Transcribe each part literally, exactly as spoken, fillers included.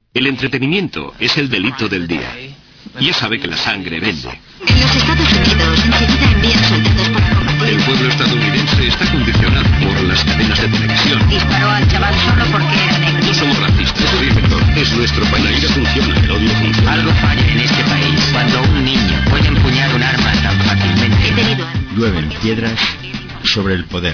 El entretenimiento es el delito del día. Ya sabe que la sangre vende. En los Estados Unidos enseguida envían soldados para combatir. El pueblo estadounidense está condicionado por las cadenas de televisión. Disparó al chaval solo porque era negro. No somos racistas, soy inspector. Es nuestro país. La ira funciona, el odio funciona. Algo falla en este país cuando un niño puede empuñar un arma tan fácilmente. He tenido armas. Llueven piedras sobre el poder.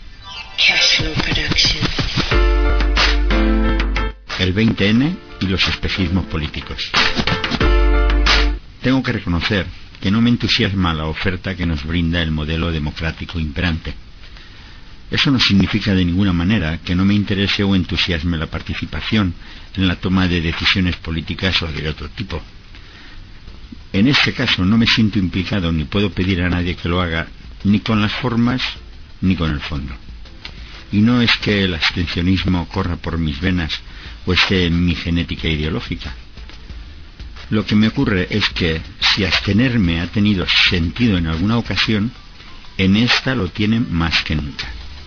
El veinte ene y los espejismos políticos. Tengo que reconocer que no me entusiasma la oferta que nos brinda el modelo democrático imperante. Eso no significa de ninguna manera que no me interese o entusiasme la participación en la toma de decisiones políticas o de otro tipo. En este caso no me siento implicado ni puedo pedir a nadie que lo haga, ni con las formas ni con el fondo. Y no es que el abstencionismo corra por mis venas o esté en mi genética ideológica. Lo que me ocurre es que si abstenerme ha tenido sentido en alguna ocasión, en esta lo tiene más que nunca.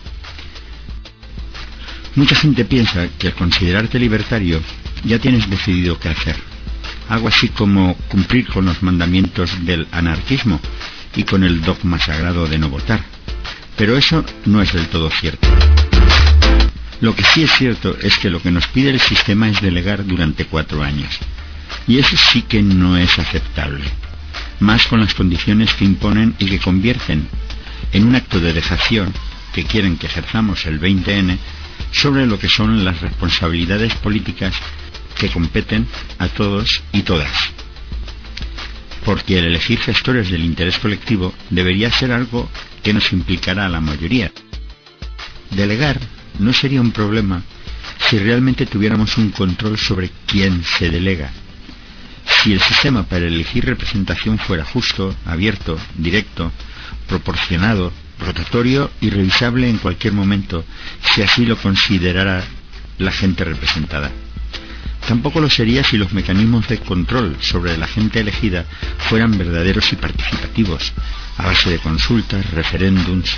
Mucha gente piensa que al considerarte libertario ya tienes decidido qué hacer. Algo así como cumplir con los mandamientos del anarquismo y con el dogma sagrado de no votar. Pero eso no es del todo cierto. Lo que sí es cierto es que lo que nos pide el sistema es delegar durante cuatro años. Y eso sí que no es aceptable. Más con las condiciones que imponen y que convierten en un acto de dejación que quieren que ejerzamos el veinte ene sobre lo que son las responsabilidades políticas que competen a todos y todas. Porque el elegir gestores del interés colectivo debería ser algo que nos implicara a la mayoría. Delegar no sería un problema si realmente tuviéramos un control sobre quién se delega. Si el sistema para elegir representación fuera justo, abierto, directo, proporcionado, rotatorio y revisable en cualquier momento, si así lo considerara la gente representada. Tampoco lo sería si los mecanismos de control sobre la gente elegida fueran verdaderos y participativos, a base de consultas, referéndums.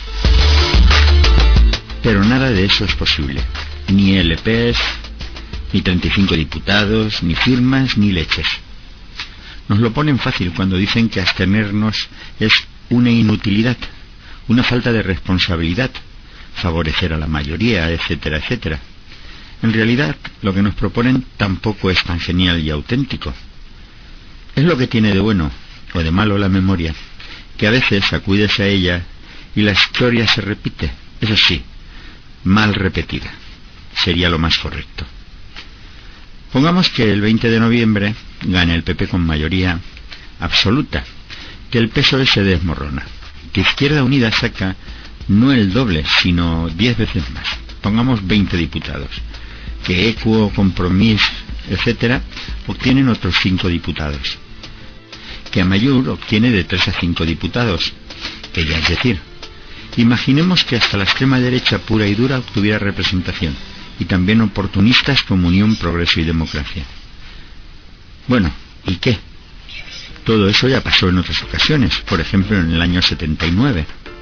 Pero nada de eso es posible. Ni ele pe es, ni treinta y cinco diputados, ni firmas, ni leches. Nos lo ponen fácil cuando dicen que abstenernos es una inutilidad, una falta de responsabilidad, favorecer a la mayoría, etcétera, etcétera. En realidad, lo que nos proponen tampoco es tan genial y auténtico. Es lo que tiene de bueno o de malo la memoria, que a veces acudes a ella y la historia se repite, eso sí, mal repetida. Sería lo más correcto. Pongamos que el veinte de noviembre gane el pe pe con mayoría absoluta, que el pe eso e se desmorona, que Izquierda Unida saca no el doble, sino diez veces más, pongamos veinte diputados, que Equo, Compromís, etcétera, obtienen otros cinco diputados, que Amaiur obtiene de tres a cinco diputados, que ya es decir, imaginemos que hasta la extrema derecha pura y dura obtuviera representación, y también oportunistas como Unión, Progreso y Democracia. Bueno, ¿y qué? Todo eso ya pasó en otras ocasiones, por ejemplo en el año setenta y nueve.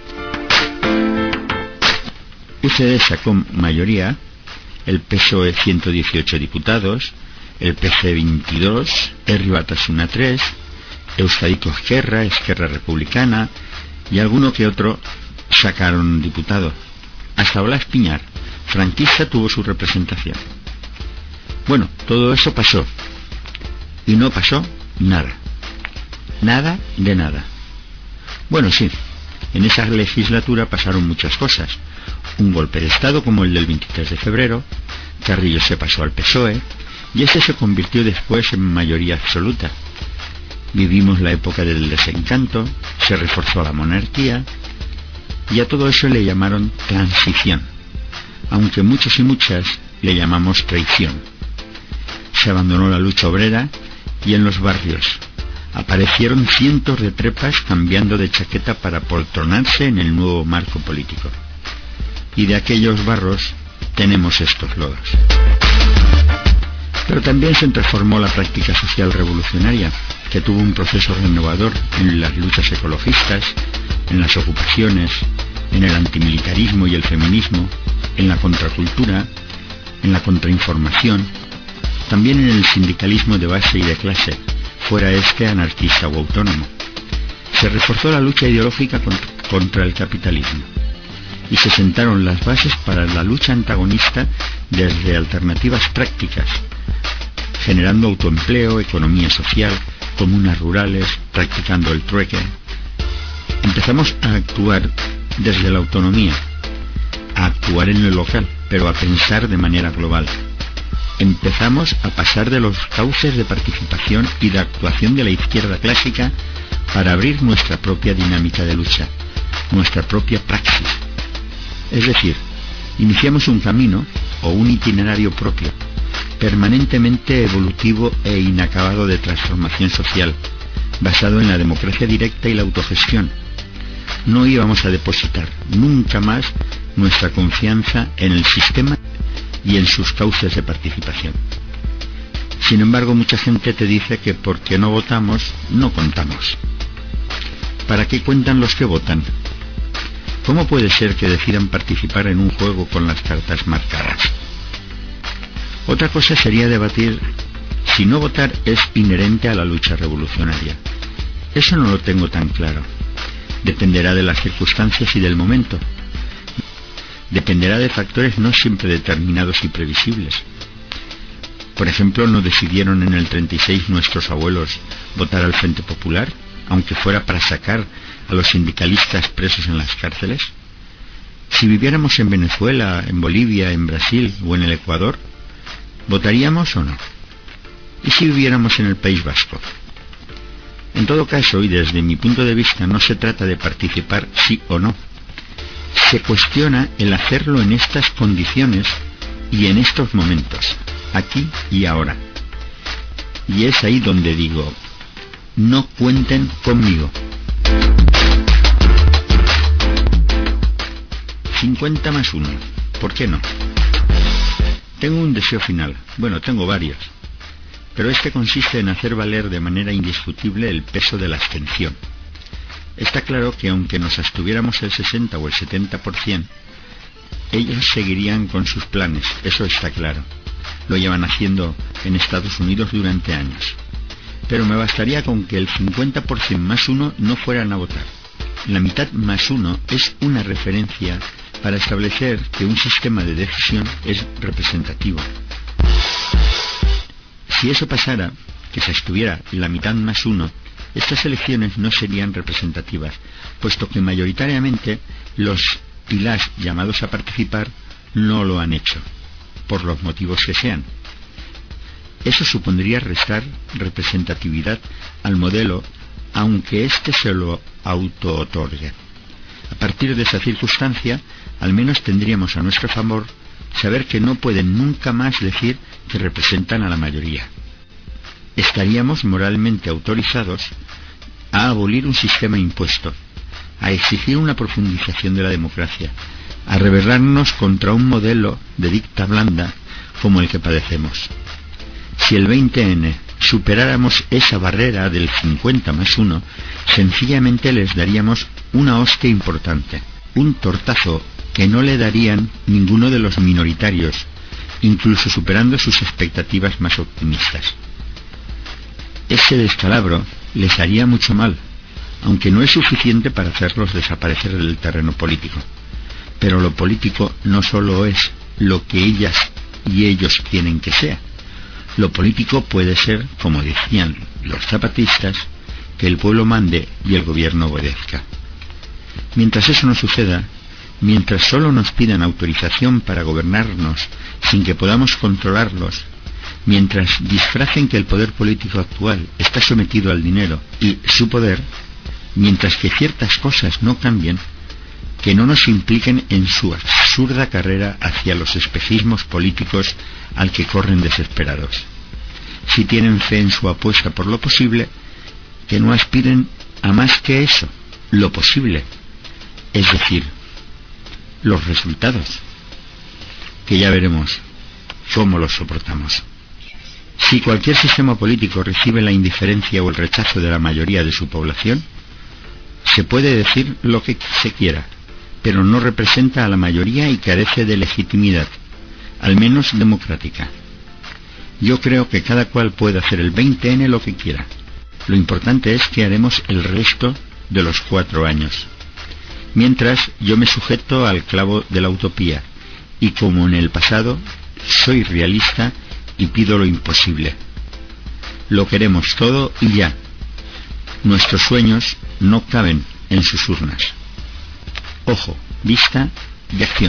u ce de sacó mayoría, el pe eso e ciento dieciocho diputados, el pe ce veintidós, Herri Batasuna tres, Euskadiko Ezkerra, Esquerra Republicana y alguno que otro sacaron diputado. Hasta Blas Piñar, franquista, tuvo su representación. Bueno, todo eso pasó. Y no pasó nada. Nada de nada. Bueno, sí, en esa legislatura pasaron muchas cosas. Un golpe de Estado como el del veintitrés de febrero, Carrillo se pasó al pe eso e, y este se convirtió después en mayoría absoluta. Vivimos la época del desencanto, se reforzó la monarquía, y a todo eso le llamaron transición, aunque muchos y muchas le llamamos traición. Se abandonó la lucha obrera y en los barrios aparecieron cientos de trepas cambiando de chaqueta para poltronarse en el nuevo marco político. Y de aquellos barros tenemos estos lodos. Pero también se transformó la práctica social revolucionaria, que tuvo un proceso renovador en las luchas ecologistas, en las ocupaciones, en el antimilitarismo y el feminismo, en la contracultura, en la contrainformación, También en el sindicalismo de base y de clase, fuera este anarquista o autónomo. Se reforzó la lucha ideológica contra el capitalismo y se sentaron las bases para la lucha antagonista desde alternativas prácticas, generando autoempleo, economía social, comunas rurales, practicando el trueque. Empezamos a actuar desde la autonomía, a actuar en lo local, pero a pensar de manera global. Empezamos a pasar de los cauces de participación y de actuación de la izquierda clásica para abrir nuestra propia dinámica de lucha, nuestra propia praxis. Es decir, iniciamos un camino o un itinerario propio, permanentemente evolutivo e inacabado de transformación social, basado en la democracia directa y la autogestión. No íbamos a depositar nunca más nuestra confianza en el sistema y en sus cauces de participación. Sin embargo, mucha gente te dice que porque no votamos, no contamos. ¿Para qué cuentan los que votan? ¿Cómo puede ser que decidan participar en un juego con las cartas marcadas? Otra cosa sería debatir si no votar es inherente a la lucha revolucionaria. Eso no lo tengo tan claro. Dependerá de las circunstancias y del momento. Dependerá de factores no siempre determinados y previsibles. Por ejemplo, ¿no decidieron en el treinta y seis nuestros abuelos votar al Frente Popular, aunque fuera para sacar a los sindicalistas presos en las cárceles? Si viviéramos en Venezuela, en Bolivia, en Brasil o en el Ecuador, ¿votaríamos o no? ¿Y si viviéramos en el País Vasco? En todo caso, y desde mi punto de vista, no se trata de participar sí o no. Se cuestiona el hacerlo en estas condiciones y en estos momentos, aquí y ahora. Y es ahí donde digo, no cuenten conmigo. cincuenta más uno. ¿Por qué no? Tengo un deseo final. Bueno, tengo varios. Pero este consiste en hacer valer de manera indiscutible el peso de la abstención. Está claro que aunque nos abstuviéramos el sesenta o el setenta por ciento, ellos seguirían con sus planes, eso está claro. Lo llevan haciendo en Estados Unidos durante años. Pero me bastaría con que el cincuenta por ciento más uno no fueran a votar. La mitad más uno es una referencia para establecer que un sistema de decisión es representativo. Si eso pasara, que se abstuviera la mitad más uno, estas elecciones no serían representativas, puesto que mayoritariamente los y las llamados a participar no lo han hecho, por los motivos que sean. Eso supondría restar representatividad al modelo, aunque éste se lo auto-otorgue. A partir de esa circunstancia, al menos tendríamos a nuestro favor saber que no pueden nunca más decir que representan a la mayoría. Estaríamos moralmente autorizados a abolir un sistema impuesto, a exigir una profundización de la democracia, a rebelarnos contra un modelo de dicta blanda como el que padecemos. Si el veinte ene superáramos esa barrera del cincuenta más uno, sencillamente les daríamos una hostia importante, un tortazo que no le darían ninguno de los minoritarios, incluso superando sus expectativas más optimistas. Ese descalabro les haría mucho mal, aunque no es suficiente para hacerlos desaparecer del terreno político. Pero lo político no solo es lo que ellas y ellos quieren que sea. Lo político puede ser, como decían los zapatistas, que el pueblo mande y el gobierno obedezca. Mientras eso no suceda, mientras solo nos pidan autorización para gobernarnos sin que podamos controlarlos, mientras disfracen que el poder político actual está sometido al dinero y su poder, mientras que ciertas cosas no cambien, que no nos impliquen en su absurda carrera hacia los espejismos políticos al que corren desesperados. Si tienen fe en su apuesta por lo posible, que no aspiren a más que eso, lo posible, es decir, los resultados, que ya veremos cómo los soportamos. Si cualquier sistema político recibe la indiferencia o el rechazo de la mayoría de su población, se puede decir lo que se quiera, pero no representa a la mayoría y carece de legitimidad, al menos democrática. Yo creo que cada cual puede hacer el veinte ene lo que quiera. Lo importante es que haremos el resto de los cuatro años. Mientras, yo me sujeto al clavo de la utopía, y como en el pasado, soy realista y pido lo imposible. Lo queremos todo y ya. Nuestros sueños no caben en sus urnas. Ojo, vista y acción.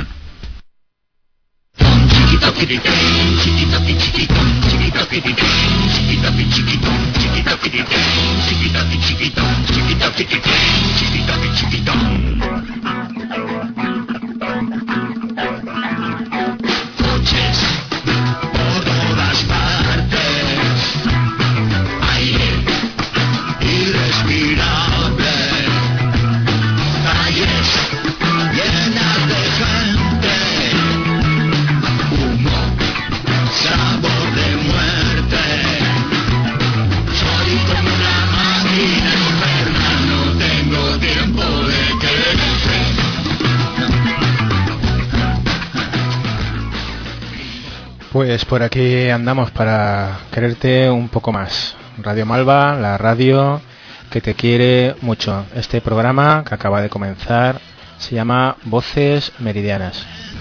Pues por aquí andamos para quererte un poco más. Radio Malva, la radio que te quiere mucho. Este programa que acaba de comenzar se llama Voces Meridianas.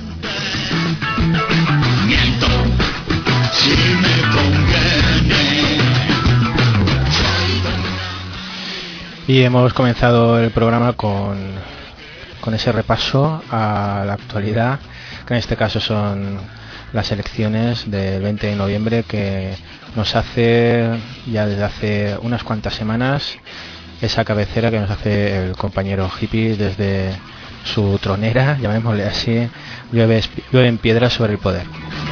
Y hemos comenzado el programa con, con ese repaso a la actualidad, que en este caso son las elecciones del veinte de noviembre, que nos hace ya desde hace unas cuantas semanas esa cabecera que nos hace el compañero hippie desde su tronera, llamémosle así, llueve, llueven piedras sobre el poder.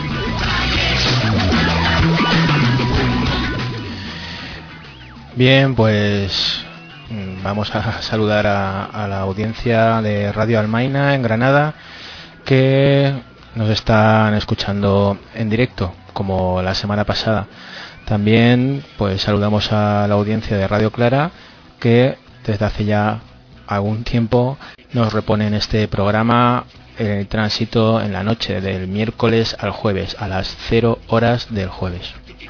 Bien, pues vamos a saludar a, a la audiencia de Radio Almaina en Granada, que nos están escuchando en directo, como la semana pasada. También pues saludamos a la audiencia de Radio Clara, que desde hace ya algún tiempo nos reponen este programa en el tránsito en la noche del miércoles al jueves, a las cero horas del jueves.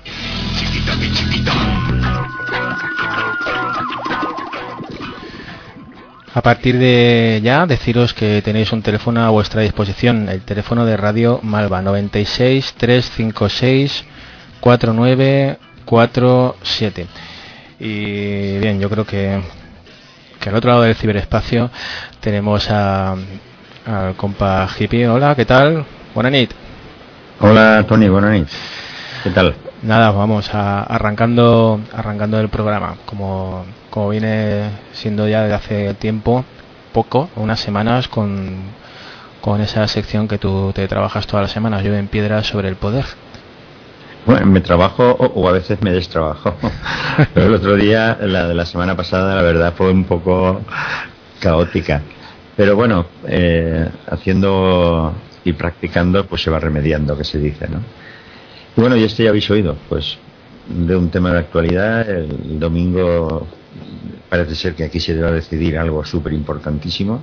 A partir de ya, deciros que tenéis un teléfono a vuestra disposición, el teléfono de Radio Malva, noventa y seis, trescientos cincuenta y seis, cuarenta y nueve cuarenta y siete. Y bien, yo creo que, que al otro lado del ciberespacio tenemos a, al compa hippie. Hola, ¿qué tal? Buenas nit. Hola, Tony, buenas nit. ¿Qué tal? Nada, vamos a, arrancando arrancando el programa, como, como viene siendo ya desde hace tiempo, poco, unas semanas, con, con esa sección que tú te trabajas todas las semanas, llueven piedras sobre el poder. Bueno, me trabajo o, o a veces me destrabajo. Pero el otro día, la de la semana pasada, la verdad fue un poco caótica. Pero bueno, eh, haciendo y practicando, pues se va remediando, que se dice, ¿no? Y bueno, y este ya habéis oído, pues, de un tema de actualidad. El domingo parece ser que aquí se va a decidir algo súper importantísimo.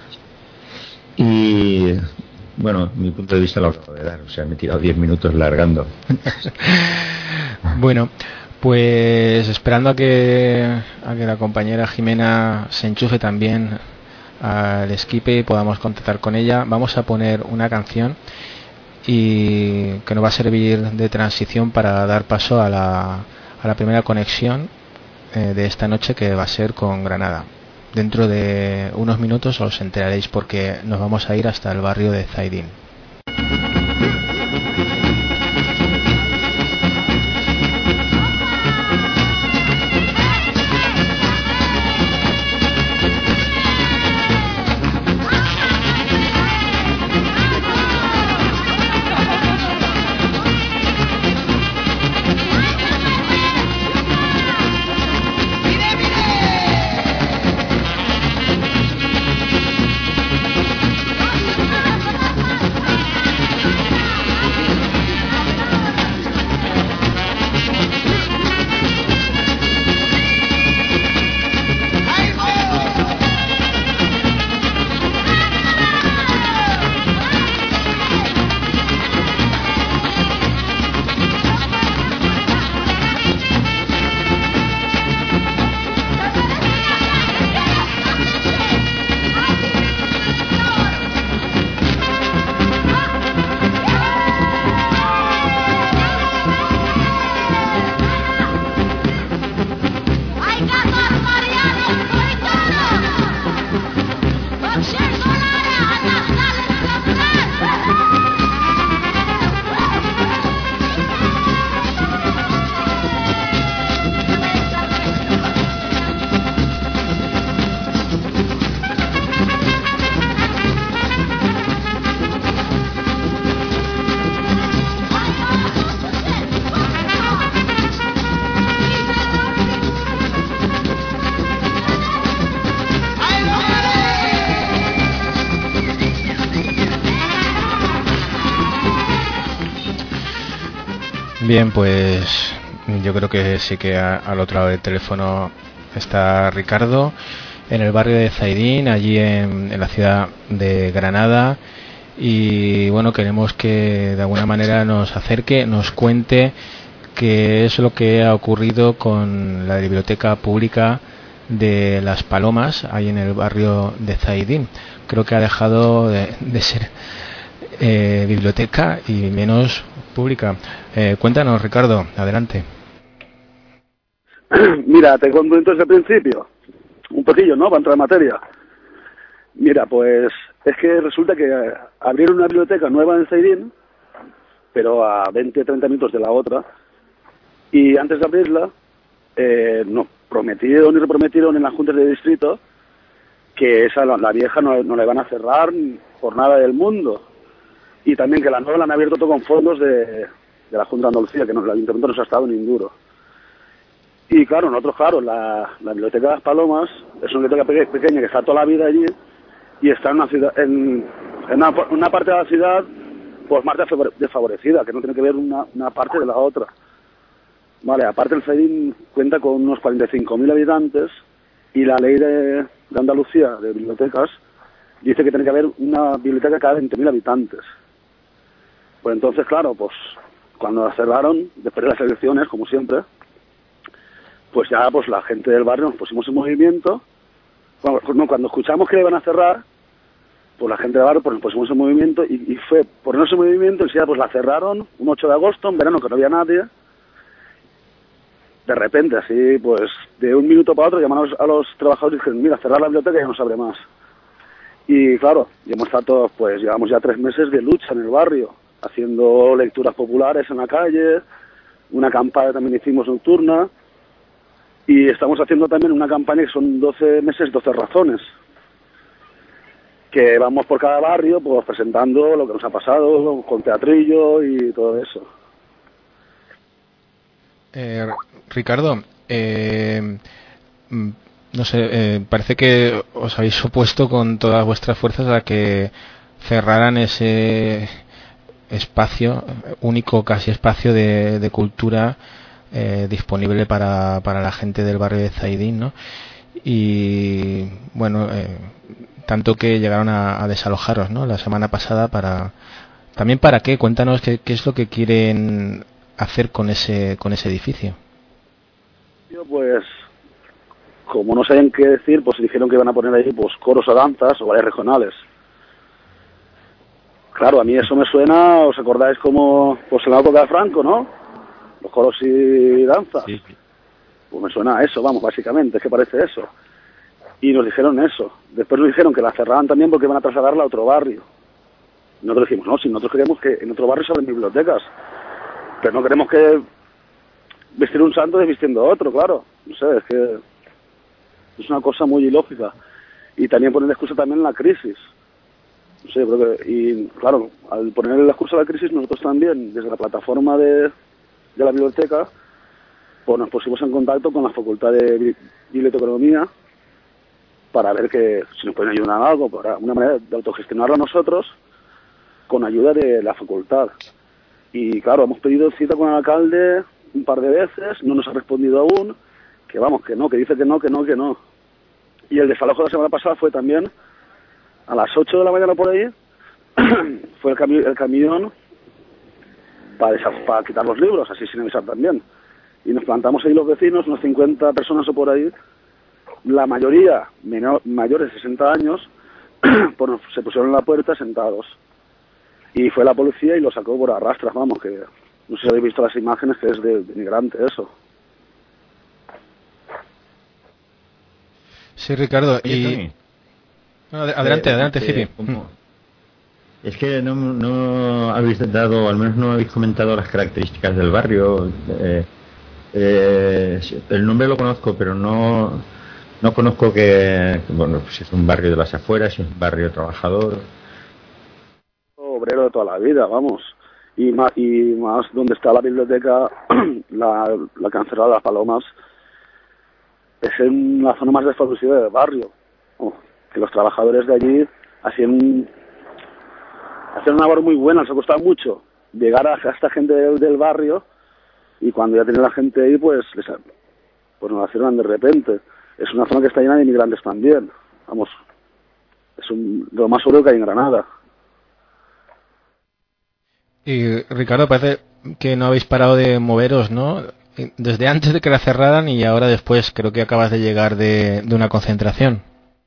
Y bueno, mi punto de vista lo acabo de dar, o sea, me he tirado diez minutos largando. Bueno, pues esperando a que, a que la compañera Jimena se enchufe también al Skype y podamos contactar con ella, vamos a poner una canción y que nos va a servir de transición para dar paso a la, a la primera conexión eh, de esta noche, que va a ser con Granada. Dentro de unos minutos os enteraréis, porque nos vamos a ir hasta el barrio de Zaidín. Bien, pues yo creo que sí que a, al otro lado del teléfono está Ricardo, en el barrio de Zaidín, allí en, en la ciudad de Granada. Y bueno, queremos que de alguna manera nos acerque, nos cuente qué es lo que ha ocurrido con la biblioteca pública de Las Palomas, ahí en el barrio de Zaidín. Creo que ha dejado de, de ser eh, biblioteca y menos pública. Eh, cuéntanos, Ricardo, adelante. Mira, te cuento desde el principio, un poquillo, ¿no?, para entrar en materia. Mira, pues es que resulta que abrieron una biblioteca nueva en Zaidín, pero a veinte a treinta minutos de la otra, y antes de abrirla, eh, no, prometieron y reprometieron en las juntas de distrito que esa, la, la vieja no, no la iban a cerrar por nada del mundo, y también que la nueva la han abierto todo con fondos de, de la Junta de Andalucía, que no, el Ayuntamiento no se ha estado ni un duro. Y claro, nosotros, claro, la, la Biblioteca de Las Palomas es una biblioteca pe pequeña que está toda la vida allí, y está en una ciudad, en, en una, una parte de la ciudad pues más desfavorecida, que no tiene que ver una, una parte de la otra. Vale, aparte el Zaidín cuenta con unos cuarenta y cinco mil habitantes, y la ley de, de Andalucía de bibliotecas dice que tiene que haber una biblioteca cada veinte mil habitantes. Pues entonces, claro, pues cuando la cerraron, después de las elecciones, como siempre, pues ya pues la gente del barrio nos pusimos en movimiento. Cuando, cuando escuchamos que iban a cerrar, pues la gente del barrio pues nos pusimos en movimiento, y, y fue ponernos en movimiento, y ya pues la cerraron un ocho de agosto, en verano, que no había nadie. De repente, así, pues de un minuto para otro, llamaron a los trabajadores y dijeron, mira, cerrar la biblioteca y ya no se abre más. Y claro, y hemos estado, pues llevamos ya tres meses de lucha en el barrio, haciendo lecturas populares en la calle, una campaña también hicimos nocturna, y estamos haciendo también una campaña que son doce meses, doce razones, que vamos por cada barrio pues presentando lo que nos ha pasado, con teatrillo y todo eso. Eh, Ricardo, eh, no sé, eh, parece que os habéis opuesto con todas vuestras fuerzas a que cerraran ese espacio, único casi espacio de, de cultura eh, disponible para, para la gente del barrio de Zaidín, ¿no? Y bueno, eh, tanto que llegaron a, a desalojaros, ¿no?, la semana pasada. Para también para qué, cuéntanos qué, qué es lo que quieren hacer con ese con ese edificio. Pues como no sabían qué decir, pues dijeron que iban a poner ahí pues coros o danzas o bailes regionales. Claro, a mí eso me suena, ¿os acordáis como pues en la época de Franco, no? Los coros y danzas. Sí. Pues me suena a eso, vamos, básicamente, es que parece eso. Y nos dijeron eso. Después nos dijeron que la cerraban también porque iban a trasladarla a otro barrio. Y nosotros dijimos, no, si nosotros queremos que en otro barrio se abren bibliotecas, pero no queremos que vestir un santo desvistiendo a otro, claro. No sé, es que es una cosa muy ilógica. Y también poner de excusa también la crisis. No sé, creo que, y claro, al poner la excusa a la crisis, nosotros también, desde la plataforma de, de la biblioteca, pues nos pusimos en contacto con la Facultad de Biblioteconomía para ver que si nos pueden ayudar en algo, para una manera de autogestionarlo nosotros con ayuda de la facultad. Y claro, hemos pedido cita con el alcalde un par de veces, no nos ha respondido aún, que vamos, que no, que dice que no, que no, que no. Y el desalojo de la semana pasada fue también a las ocho de la mañana por ahí, fue el, cami el camión para, para quitar los libros, así sin avisar también. Y nos plantamos ahí los vecinos, unos cincuenta personas o por ahí, la mayoría menor, mayores de sesenta años, pues se pusieron en la puerta sentados. Y fue la policía y lo sacó por arrastras, vamos, que no sé si habéis visto las imágenes, que es de, de migrante eso. Sí, Ricardo, y... No, adelante, eh, adelante, eh, Cipi. Es que no, no habéis dado, al menos no habéis comentado las características del barrio. Eh, eh, el nombre lo conozco, pero no no conozco que, bueno, si es un barrio de las afueras, si es un barrio trabajador. Obrero de toda la vida, vamos. Y más, y más donde está la biblioteca, la, la que han cerrado Las Palomas, es en la zona más desfavorecida del barrio. Oh, que los trabajadores de allí hacían, hacían una labor muy buena, les ha costado mucho llegar a esta gente del, del barrio Y cuando ya tenía la gente ahí, pues, les, pues nos la cierran de repente. Es una zona que está llena de inmigrantes también. Vamos, es un, lo más seguro que hay en Granada. Y Ricardo, parece que no habéis parado de moveros, ¿no? Desde antes de que la cerraran y ahora después creo que acabas de llegar de, de una concentración.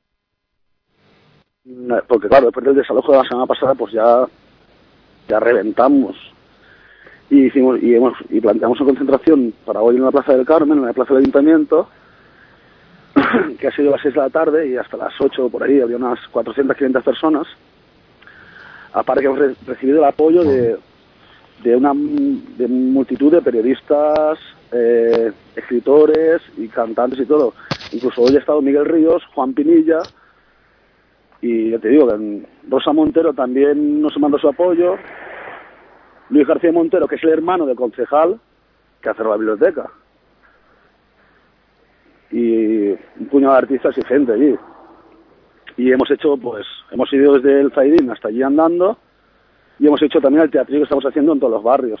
Porque claro, después del desalojo de la semana pasada, pues ya, ya reventamos. Y hicimos y hemos y planteamos una concentración para hoy en la Plaza del Carmen, en la Plaza del Ayuntamiento, que ha sido a las seis de la tarde y hasta las ocho por ahí había unas cuatrocientas, quinientas personas. Aparte que hemos re- recibido el apoyo de, de una de multitud de periodistas, eh, escritores y cantantes y todo. Incluso hoy ha estado Miguel Ríos, Juan Pinilla, y ya te digo que Rosa Montero también nos mandó su apoyo. Luis García Montero, que es el hermano del concejal que ha cerrado la biblioteca. Y un puñado de artistas y gente allí. Y hemos hecho, pues, hemos ido desde el Zaidín hasta allí andando, y hemos hecho también el teatrillo que estamos haciendo en todos los barrios.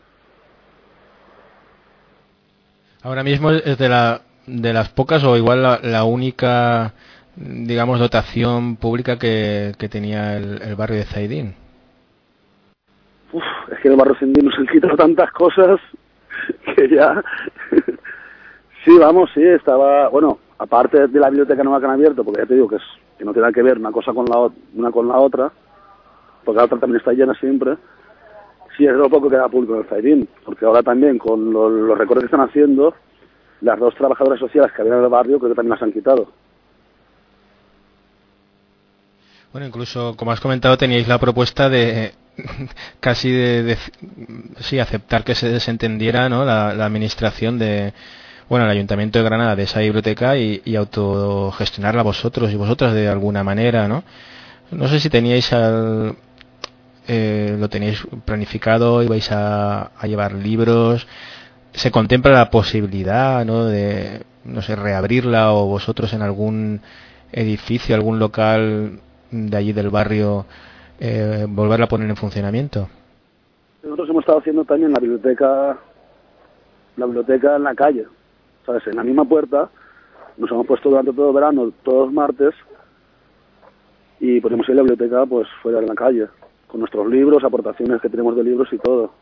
Ahora mismo es de la de las pocas o igual la, la única, digamos, dotación pública que, que tenía el, el barrio de Zaidín. Uf, es que el barrio Zaidín nos han quitado tantas cosas que ya... Sí, vamos, sí, estaba... Bueno, aparte de la biblioteca nueva que han abierto, porque ya te digo que, es, que no tiene nada que ver una cosa con la, una con la otra, porque la otra también está llena siempre. Sí, es lo poco que da público en el Zaidín, porque ahora también con lo, los recortes que están haciendo, las dos trabajadoras sociales que habían en el barrio creo que también las han quitado. Bueno, incluso, como has comentado, teníais la propuesta de casi de, de sí, aceptar que se desentendiera, ¿no?, la, la administración de, bueno, el Ayuntamiento de Granada de esa biblioteca y, y autogestionarla vosotros y vosotras de alguna manera, ¿no? No sé si teníais al, eh, lo teníais planificado, ibais a, a llevar libros, se contempla la posibilidad, ¿no?, de, no sé, reabrirla o vosotros en algún edificio, algún local de allí del barrio, eh, volverla a poner en funcionamiento. Nosotros hemos estado haciendo también la biblioteca, la biblioteca en la calle, ¿sabes? En la misma puerta, nos hemos puesto durante todo el verano, todos los martes, y ponemos ahí la biblioteca pues fuera en la calle, con nuestros libros, aportaciones que tenemos de libros y todo.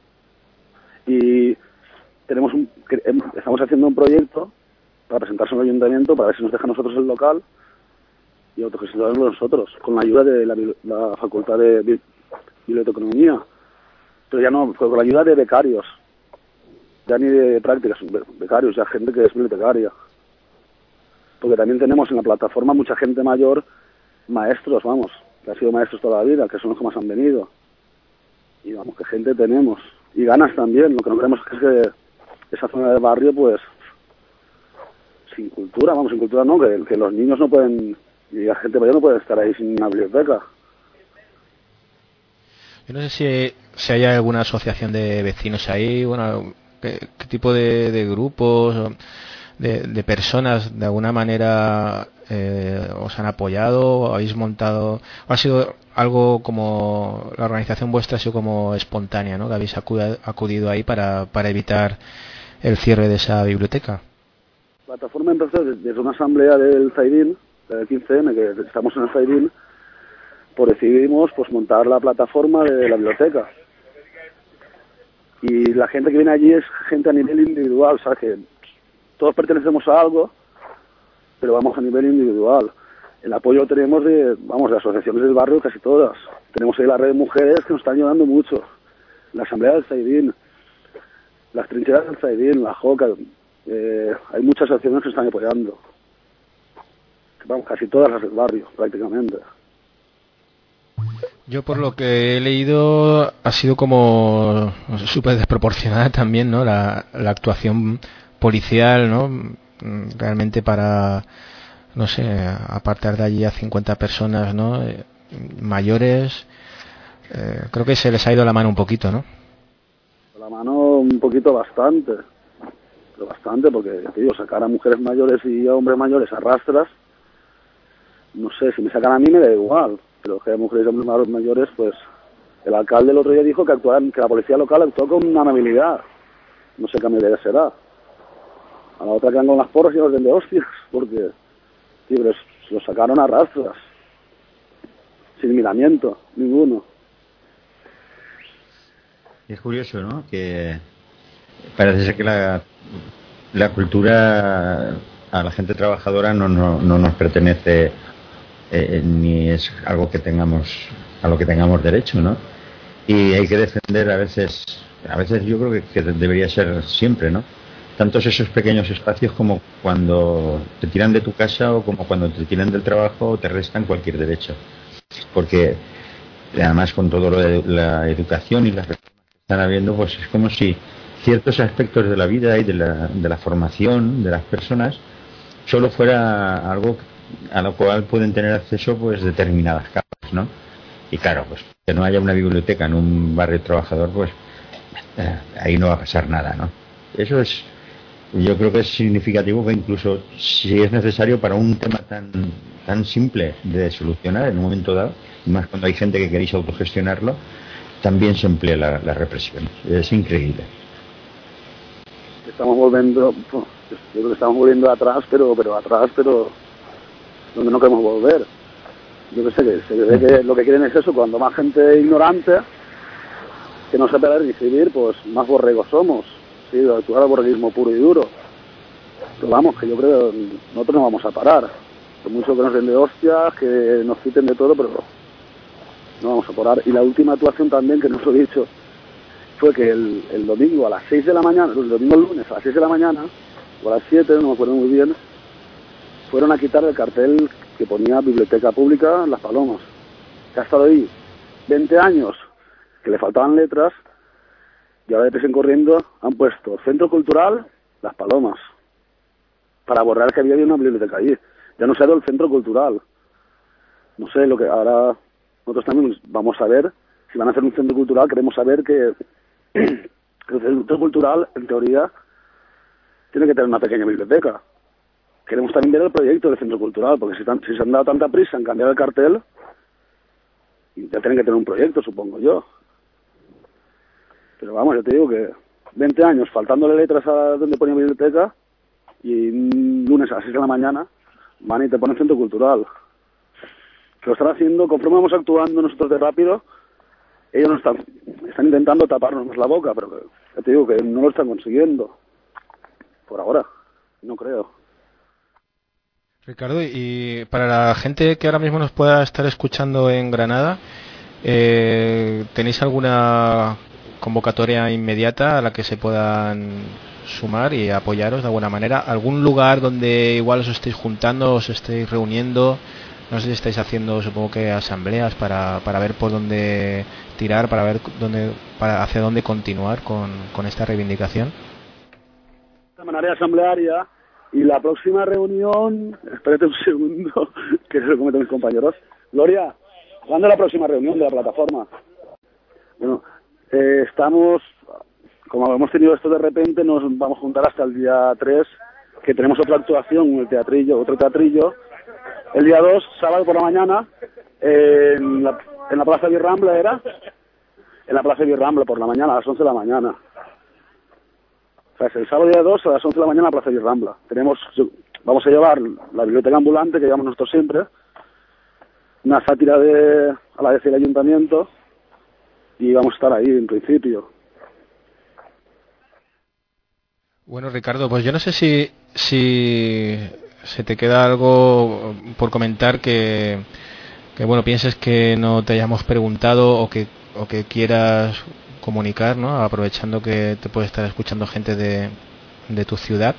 Y tenemos un, estamos haciendo un proyecto para presentarse al ayuntamiento para ver si nos deja a nosotros el local y autogestionarlo nosotros, con la ayuda de la, la Facultad de Biblioteconomía, pero ya no, con la ayuda de becarios, ya ni de prácticas, becarios, ya gente que es bibliotecaria. Porque también tenemos en la plataforma mucha gente mayor, maestros, vamos, que han sido maestros toda la vida, que son los que más han venido. Y vamos, que gente tenemos. Y ganas también, lo que no queremos es que esa zona del barrio, pues, sin cultura, vamos, sin cultura no, que, que los niños no pueden... Y la gente mayor no puede estar ahí sin una biblioteca. Yo no sé si, si hay alguna asociación de vecinos ahí, bueno, qué, qué tipo de, de grupos, de, de personas de alguna manera eh, os han apoyado, habéis montado, o ha sido algo como la organización vuestra ha sido como espontánea, ¿no?, que habéis acudido, acudido ahí para, para evitar el cierre de esa biblioteca. La plataforma empezó desde una asamblea del Zaidín, del quince eme, que estamos en el Zaidín, pues decidimos pues montar la plataforma de la biblioteca. Y la gente que viene allí es gente a nivel individual, ¿sabes? Que todos pertenecemos a algo, pero vamos a nivel individual. El apoyo lo tenemos de, vamos, de asociaciones del barrio, casi todas. Tenemos ahí la red de mujeres que nos están ayudando mucho. La asamblea del Zaidín, las trincheras del Zaidín, la Joca, eh, hay muchas asociaciones que están apoyando. Vamos, casi todas las del barrio, prácticamente. Yo por lo que he leído ha sido como súper desproporcionada también, ¿no?, la, la actuación policial, ¿no?, realmente para, no sé, apartar de allí a cincuenta personas, ¿no?, eh, mayores, eh, creo que se les ha ido la mano un poquito, ¿no? La mano un poquito bastante, pero bastante, porque, te digo, sacar a mujeres mayores y a hombres mayores a rastras, no sé, si me sacan a mí me da igual, pero que hay mujeres y hombres mayores, pues el alcalde el otro día dijo que actuaran, que la policía local actuó con amabilidad, no sé qué medida será. A la otra que dan con las porras y los den de hostias, porque, tío, pero los sacaron a rastras, sin miramiento, ninguno. Y es curioso, ¿no? Que parece ser que la, la cultura a la gente trabajadora no, no, no nos pertenece, eh, ni es algo que tengamos, a lo que tengamos derecho, ¿no? Y hay que defender a veces, a veces yo creo que, que debería ser siempre, ¿no? Tantos esos pequeños espacios como cuando te tiran de tu casa o como cuando te tiran del trabajo o te restan cualquier derecho. Porque además con todo lo de la educación y las reformas que están habiendo, pues es como si ciertos aspectos de la vida y de la, de la formación de las personas solo fuera algo a lo cual pueden tener acceso pues determinadas capas, ¿no? Y claro, pues que no haya una biblioteca en un barrio trabajador, pues eh, ahí no va a pasar nada, ¿no? Eso es, yo creo que es significativo, que incluso si es necesario para un tema tan tan simple de solucionar en un momento dado, y más cuando hay gente que queréis autogestionarlo, también se emplea la, la represión. Es increíble. Estamos volviendo, yo creo que estamos volviendo atrás, pero pero atrás, pero donde no queremos volver. Yo que sé, que se ve que lo que quieren es eso, cuando más gente ignorante, que no sepa leer ni escribir, pues más borregos somos. Sí, actuar al borreguismo puro y duro. Pero vamos, que yo creo que nosotros no vamos a parar. Por mucho que nos den de hostias, que nos quiten de todo, pero no vamos a parar. Y la última actuación también, que no os lo he dicho, fue que el, el domingo a las seis de la mañana, el domingo el lunes a las seis de la mañana, o a las siete, no me acuerdo muy bien, fueron a quitar el cartel que ponía Biblioteca Pública Las Palomas, que ha estado ahí veinte años, que le faltaban letras, y ahora deprisa corriendo han puesto Centro Cultural Las Palomas, para borrar que había una biblioteca allí. Ya no se ha dado el Centro Cultural. No sé, lo que ahora nosotros también vamos a ver, si van a hacer un centro cultural, queremos saber que, que el Centro Cultural, en teoría, tiene que tener una pequeña biblioteca. Queremos también ver el proyecto del Centro Cultural, porque si, tan, si se han dado tanta prisa en cambiar el cartel, ya tienen que tener un proyecto, supongo yo. Pero vamos, yo te digo que veinte años faltándole letras a donde ponía biblioteca, y un lunes a las seis de la mañana van y te ponen Centro Cultural. Que lo están haciendo, conforme vamos actuando nosotros de rápido, ellos no están, están intentando taparnos más la boca, pero ya te digo que no lo están consiguiendo. Por ahora, no creo. Ricardo, y para la gente que ahora mismo nos pueda estar escuchando en Granada, eh, ¿tenéis alguna convocatoria inmediata a la que se puedan sumar y apoyaros de alguna manera? ¿Algún lugar donde igual os estéis juntando, os estéis reuniendo? No sé si estáis haciendo, supongo que asambleas para, para ver por dónde tirar, para ver dónde, para hacia dónde continuar con, con esta reivindicación. De manera asamblearia, y la próxima reunión, espérate un segundo, que se lo comento a mis compañeros. Gloria, ¿cuándo es la próxima reunión de la plataforma? Bueno, eh, estamos, como hemos tenido esto de repente, nos vamos a juntar hasta el día tres, que tenemos otra actuación, el teatrillo, otro teatrillo. El día dos, sábado por la mañana, eh, en, la, en la Plaza Birrambla, ¿era? En la Plaza Birrambla por la mañana, a las once de la mañana. O sea, es el sábado día dos a las once de la mañana en la Plaza Birrambla. Tenemos, vamos a llevar la biblioteca ambulante, que llevamos nosotros siempre, una sátira de, a la vez del ayuntamiento, y vamos a estar ahí en principio. Bueno, Ricardo, pues yo no sé si, si se te queda algo por comentar que, que bueno, pienses que no te hayamos preguntado o que, o que quieras comunicar, ¿no? Aprovechando que te puede estar escuchando gente de, de tu ciudad.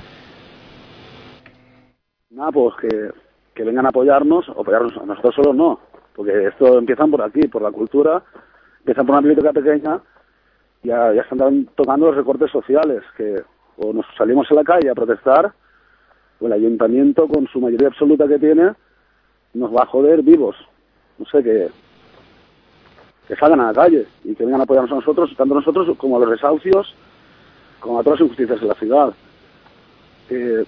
Nada, pues que, que vengan a apoyarnos, o apoyarnos a nosotros solos no, porque esto empiezan por aquí, por la cultura, empiezan por una biblioteca pequeña, y ya, ya están tocando los recortes sociales, que o nos salimos a la calle a protestar, o el ayuntamiento, con su mayoría absoluta que tiene, nos va a joder vivos. No sé, que, que salgan a la calle y que vengan a apoyarnos a nosotros, tanto a nosotros como a los desahucios, como a todas las injusticias de la ciudad. Eh,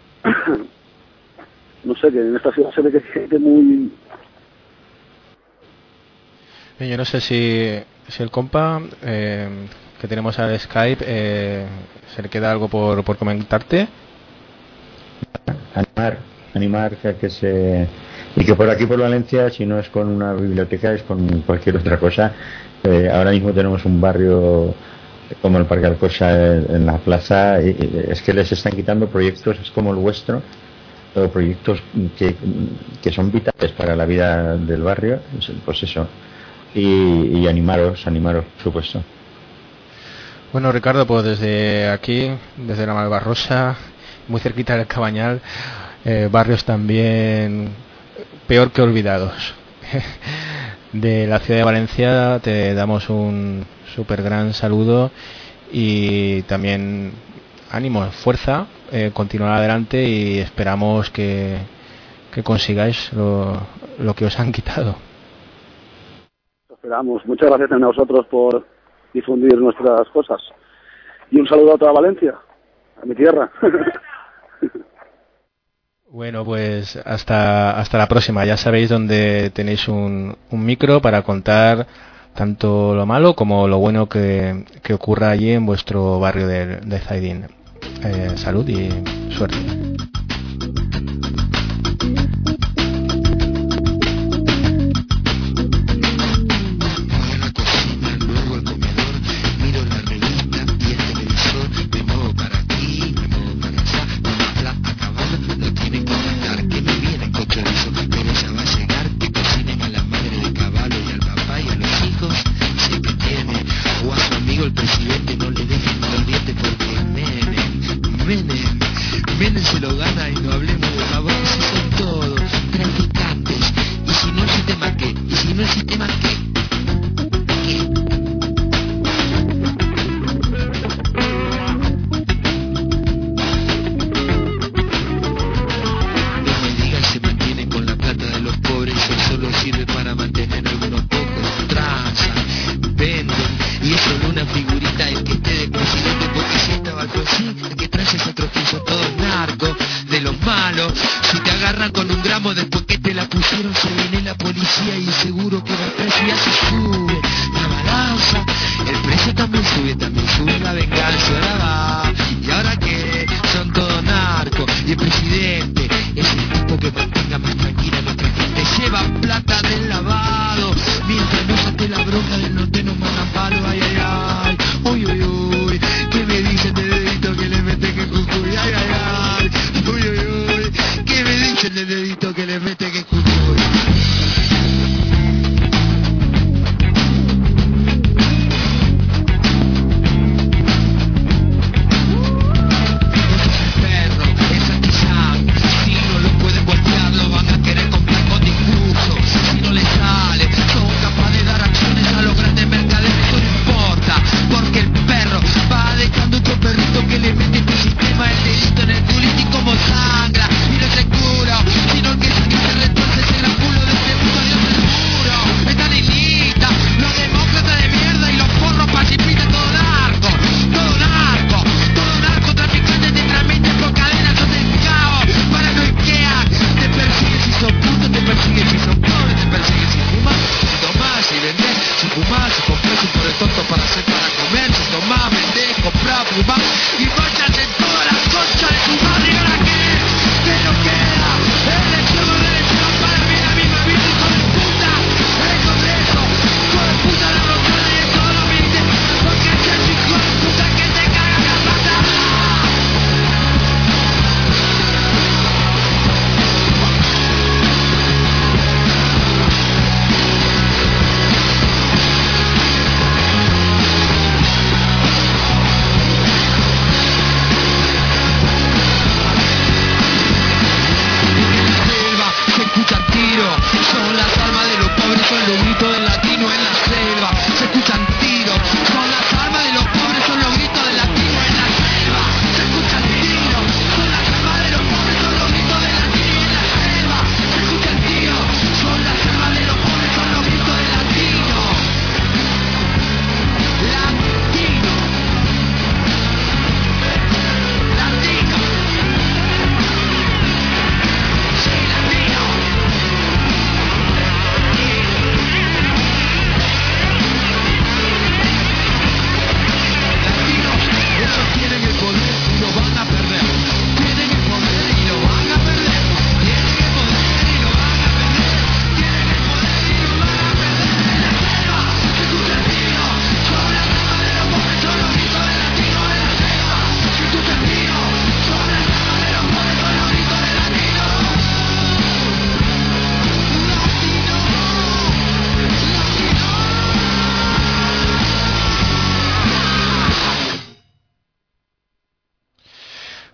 no sé, que en esta ciudad se ve que hay gente muy... Yo no sé si, si el compa, eh, que tenemos al Skype, eh, ¿se le queda algo por, por comentarte? Animar, animar a que se... Y que por aquí por Valencia, si no es con una biblioteca, es con cualquier otra cosa. Eh, ahora mismo tenemos un barrio como el Parque Alcosa en la plaza, y es que les están quitando proyectos es como el vuestro, o proyectos que, que son vitales para la vida del barrio, pues eso. Y, y animaros, animaros, por supuesto. Bueno, Ricardo, pues desde aquí, desde la Malvarrosa, muy cerquita del Cabañal, eh, barrios también peor que olvidados de la ciudad de Valencia, te damos un súper gran saludo y también ánimo, fuerza, eh, continuar adelante y esperamos que, que consigáis lo, lo que os han quitado. Esperamos. Muchas gracias también a vosotros por difundir nuestras cosas. Y un saludo a toda Valencia, a mi tierra. Bueno, pues hasta hasta la próxima. Ya sabéis dónde tenéis un, un micro para contar tanto lo malo como lo bueno que, que ocurra allí en vuestro barrio de, de Zaidín. Eh, salud y suerte.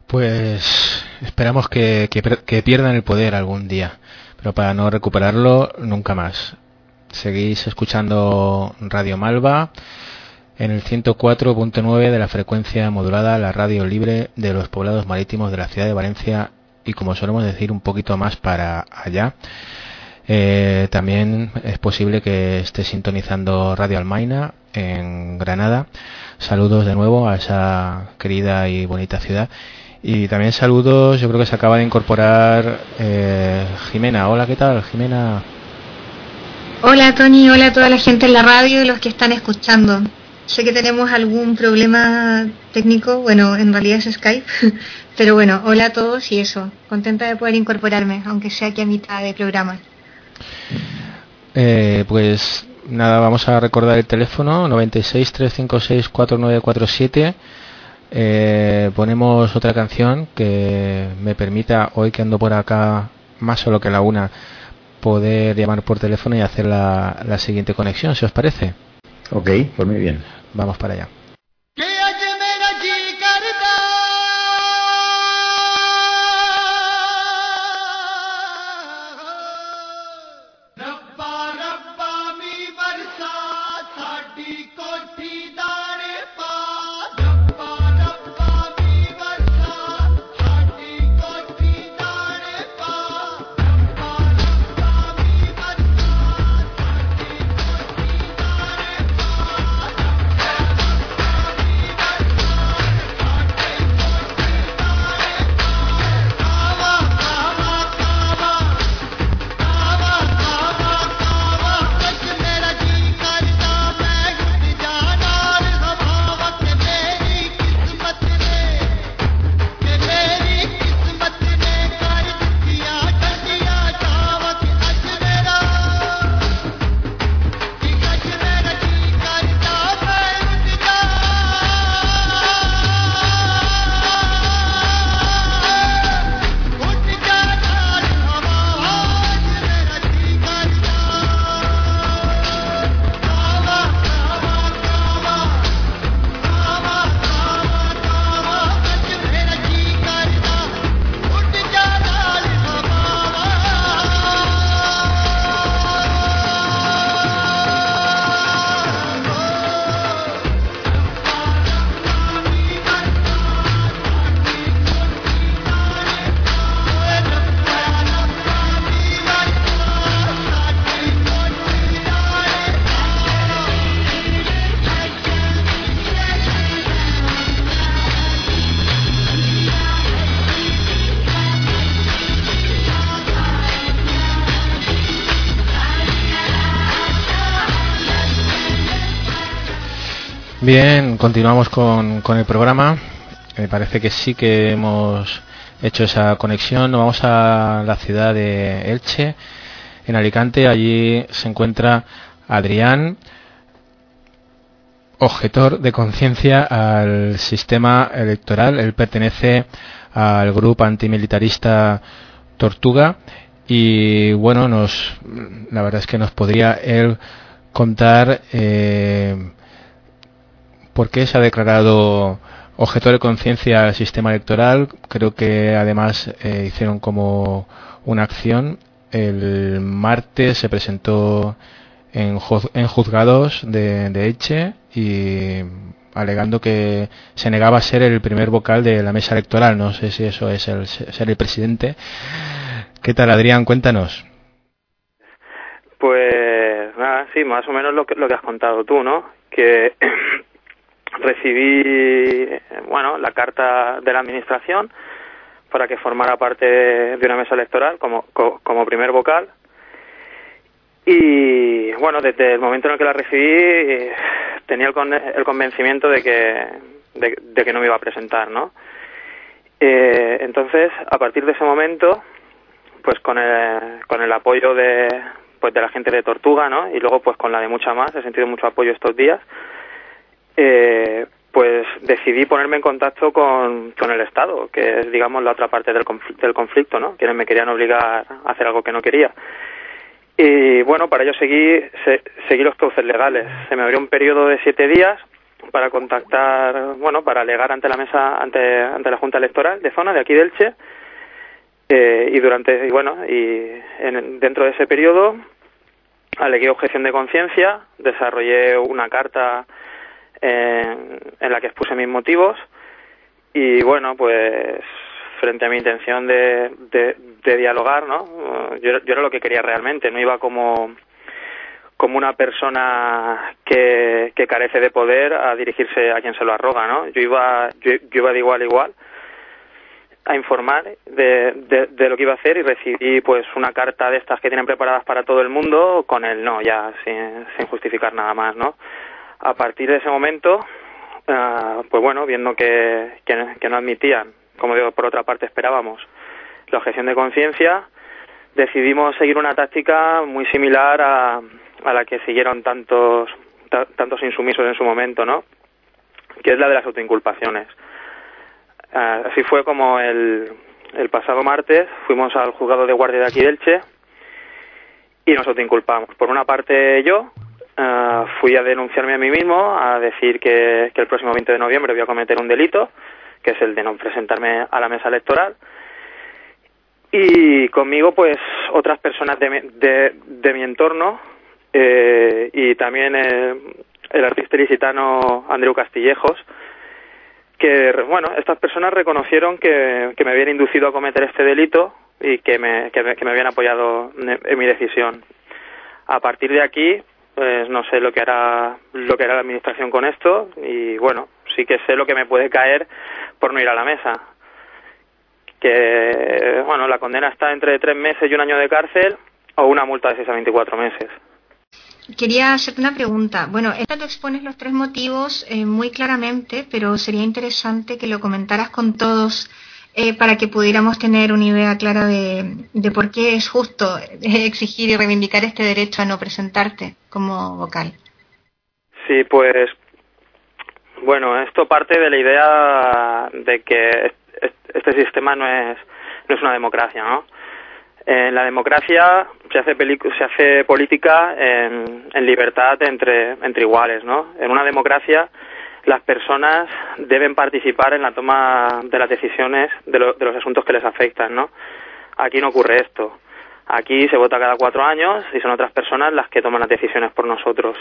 Pues esperamos que, que, que pierdan el poder algún día, pero para no recuperarlo nunca más. Seguís escuchando Radio Malva en el ciento cuatro punto nueve de la frecuencia modulada, la radio libre de los poblados marítimos de la ciudad de Valencia y, como solemos decir, un poquito más para allá. Eh, también es posible que esté sintonizando Radio Almaina en Granada. Saludos de nuevo a esa querida y bonita ciudad. Y también saludos, yo creo que se acaba de incorporar eh, Jimena. Hola, ¿qué tal, Jimena? Hola, Tony, hola a toda la gente en la radio y los que están escuchando. Sé que tenemos algún problema técnico, bueno, en realidad es Skype, pero bueno, hola a todos y eso, contenta de poder incorporarme, aunque sea aquí a mitad de programa. Eh, pues nada, vamos a recordar el teléfono noventa y seis, trescientos cincuenta y seis, cuarenta y nueve cuarenta y siete. Eh, ponemos otra canción que me permita, hoy que ando por acá más solo que la una, poder llamar por teléfono y hacer la, la siguiente conexión, si os parece. Ok, pues muy bien. Vamos para allá. Bien, continuamos con, con el programa. Me parece que sí que hemos hecho esa conexión. Nos vamos a la ciudad de Elche, en Alicante. Allí se encuentra Adrián, objetor de conciencia al sistema electoral. Él pertenece al grupo antimilitarista Tortuga y bueno, nos la verdad es que nos podría él contar eh, por qué se ha declarado objetor de conciencia al sistema electoral. Creo que además eh, hicieron como una acción. El martes se presentó en, juz- en juzgados de, de Elche y alegando que se negaba a ser el primer vocal de la mesa electoral. No sé si eso es el, ser el presidente. ¿Qué tal, Adrián? Cuéntanos. Pues nada, sí, más o menos lo que, lo que has contado tú, ¿no? Que recibí, bueno, la carta de la administración para que formara parte de una mesa electoral como, como, como primer vocal. Y bueno, desde el momento en el que la recibí tenía el, con, el convencimiento de que, de, de que no me iba a presentar, ¿no? Eh, entonces, a partir de ese momento, pues con el, con el apoyo de, pues de la gente de Tortuga, ¿no? Y luego pues con la de mucha más, he sentido mucho apoyo estos días. Eh, pues decidí ponerme en contacto con, con el Estado, que es, digamos, la otra parte del conflicto, del conflicto, ¿no? Quienes me querían obligar a hacer algo que no quería. Y bueno, para ello seguí, se, seguí los cauces legales. Se me abrió un periodo de siete días para contactar, bueno, para alegar ante la mesa, ante, ante la Junta Electoral de zona de aquí de Elche, eh, y durante, y bueno, y en, dentro de ese periodo alegué objeción de conciencia, desarrollé una carta en, en la que expuse mis motivos, y bueno, pues frente a mi intención de, de, de dialogar, ¿no? Yo, yo era lo que quería realmente, no iba como como una persona que, que carece de poder a dirigirse a quien se lo arroga, ¿no? Yo iba yo, yo iba de igual a igual a informar de, de, de lo que iba a hacer, y recibí pues una carta de estas que tienen preparadas para todo el mundo con el no, ya sin, sin justificar nada más, ¿no? A partir de ese momento, uh, pues bueno, viendo que, que, que no admitían, como digo, por otra parte esperábamos, la objeción de conciencia, decidimos seguir una táctica muy similar a, a la que siguieron tantos ta, tantos insumisos en su momento, ¿no? Que es la de las autoinculpaciones. Uh, así fue como el, el pasado martes fuimos al juzgado de guardia de aquí de Elche y nos autoinculpamos. Por una parte yo uh, fui a denunciarme a mí mismo, a decir que, que el próximo veinte de noviembre voy a cometer un delito, que es el de no presentarme a la mesa electoral, y conmigo pues otras personas de mi, de, de mi entorno, eh, y también eh, el artista ilicitano Andreu Castillejos, que bueno, estas personas reconocieron que, que me habían inducido a cometer este delito y que me, que me, que me habían apoyado en, en mi decisión. A partir de aquí, pues no sé lo que hará lo que hará la administración con esto, y bueno, sí que sé lo que me puede caer por no ir a la mesa. Que bueno, la condena está entre tres meses y un año de cárcel o una multa de seis a veinticuatro meses. Quería hacerte una pregunta. Bueno, esta tú expones los tres motivos eh, muy claramente, pero sería interesante que lo comentaras con todos eh, para que pudiéramos tener una idea clara de, de por qué es justo exigir y reivindicar este derecho a no presentarte como vocal. Sí, pues bueno, esto parte de la idea de que este sistema no es no es una democracia, ¿no? En la democracia se hace pelic- se hace política en, en libertad entre entre iguales, ¿no? En una democracia las personas deben participar en la toma de las decisiones de, lo, de los asuntos que les afectan, ¿no? Aquí no ocurre esto. Aquí se vota cada cuatro años y son otras personas las que toman las decisiones por nosotros.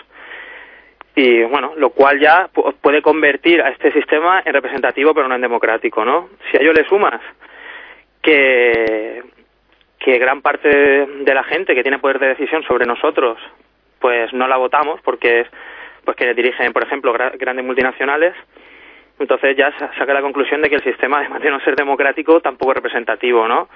Y bueno, lo cual ya puede convertir a este sistema en representativo pero no en democrático, ¿no? Si a ello le sumas que que gran parte de la gente que tiene poder de decisión sobre nosotros pues no la votamos porque es pues que dirigen, por ejemplo, gra- grandes multinacionales, entonces ya saca la conclusión de que el sistema, además de no ser democrático, tampoco es representativo, ¿no?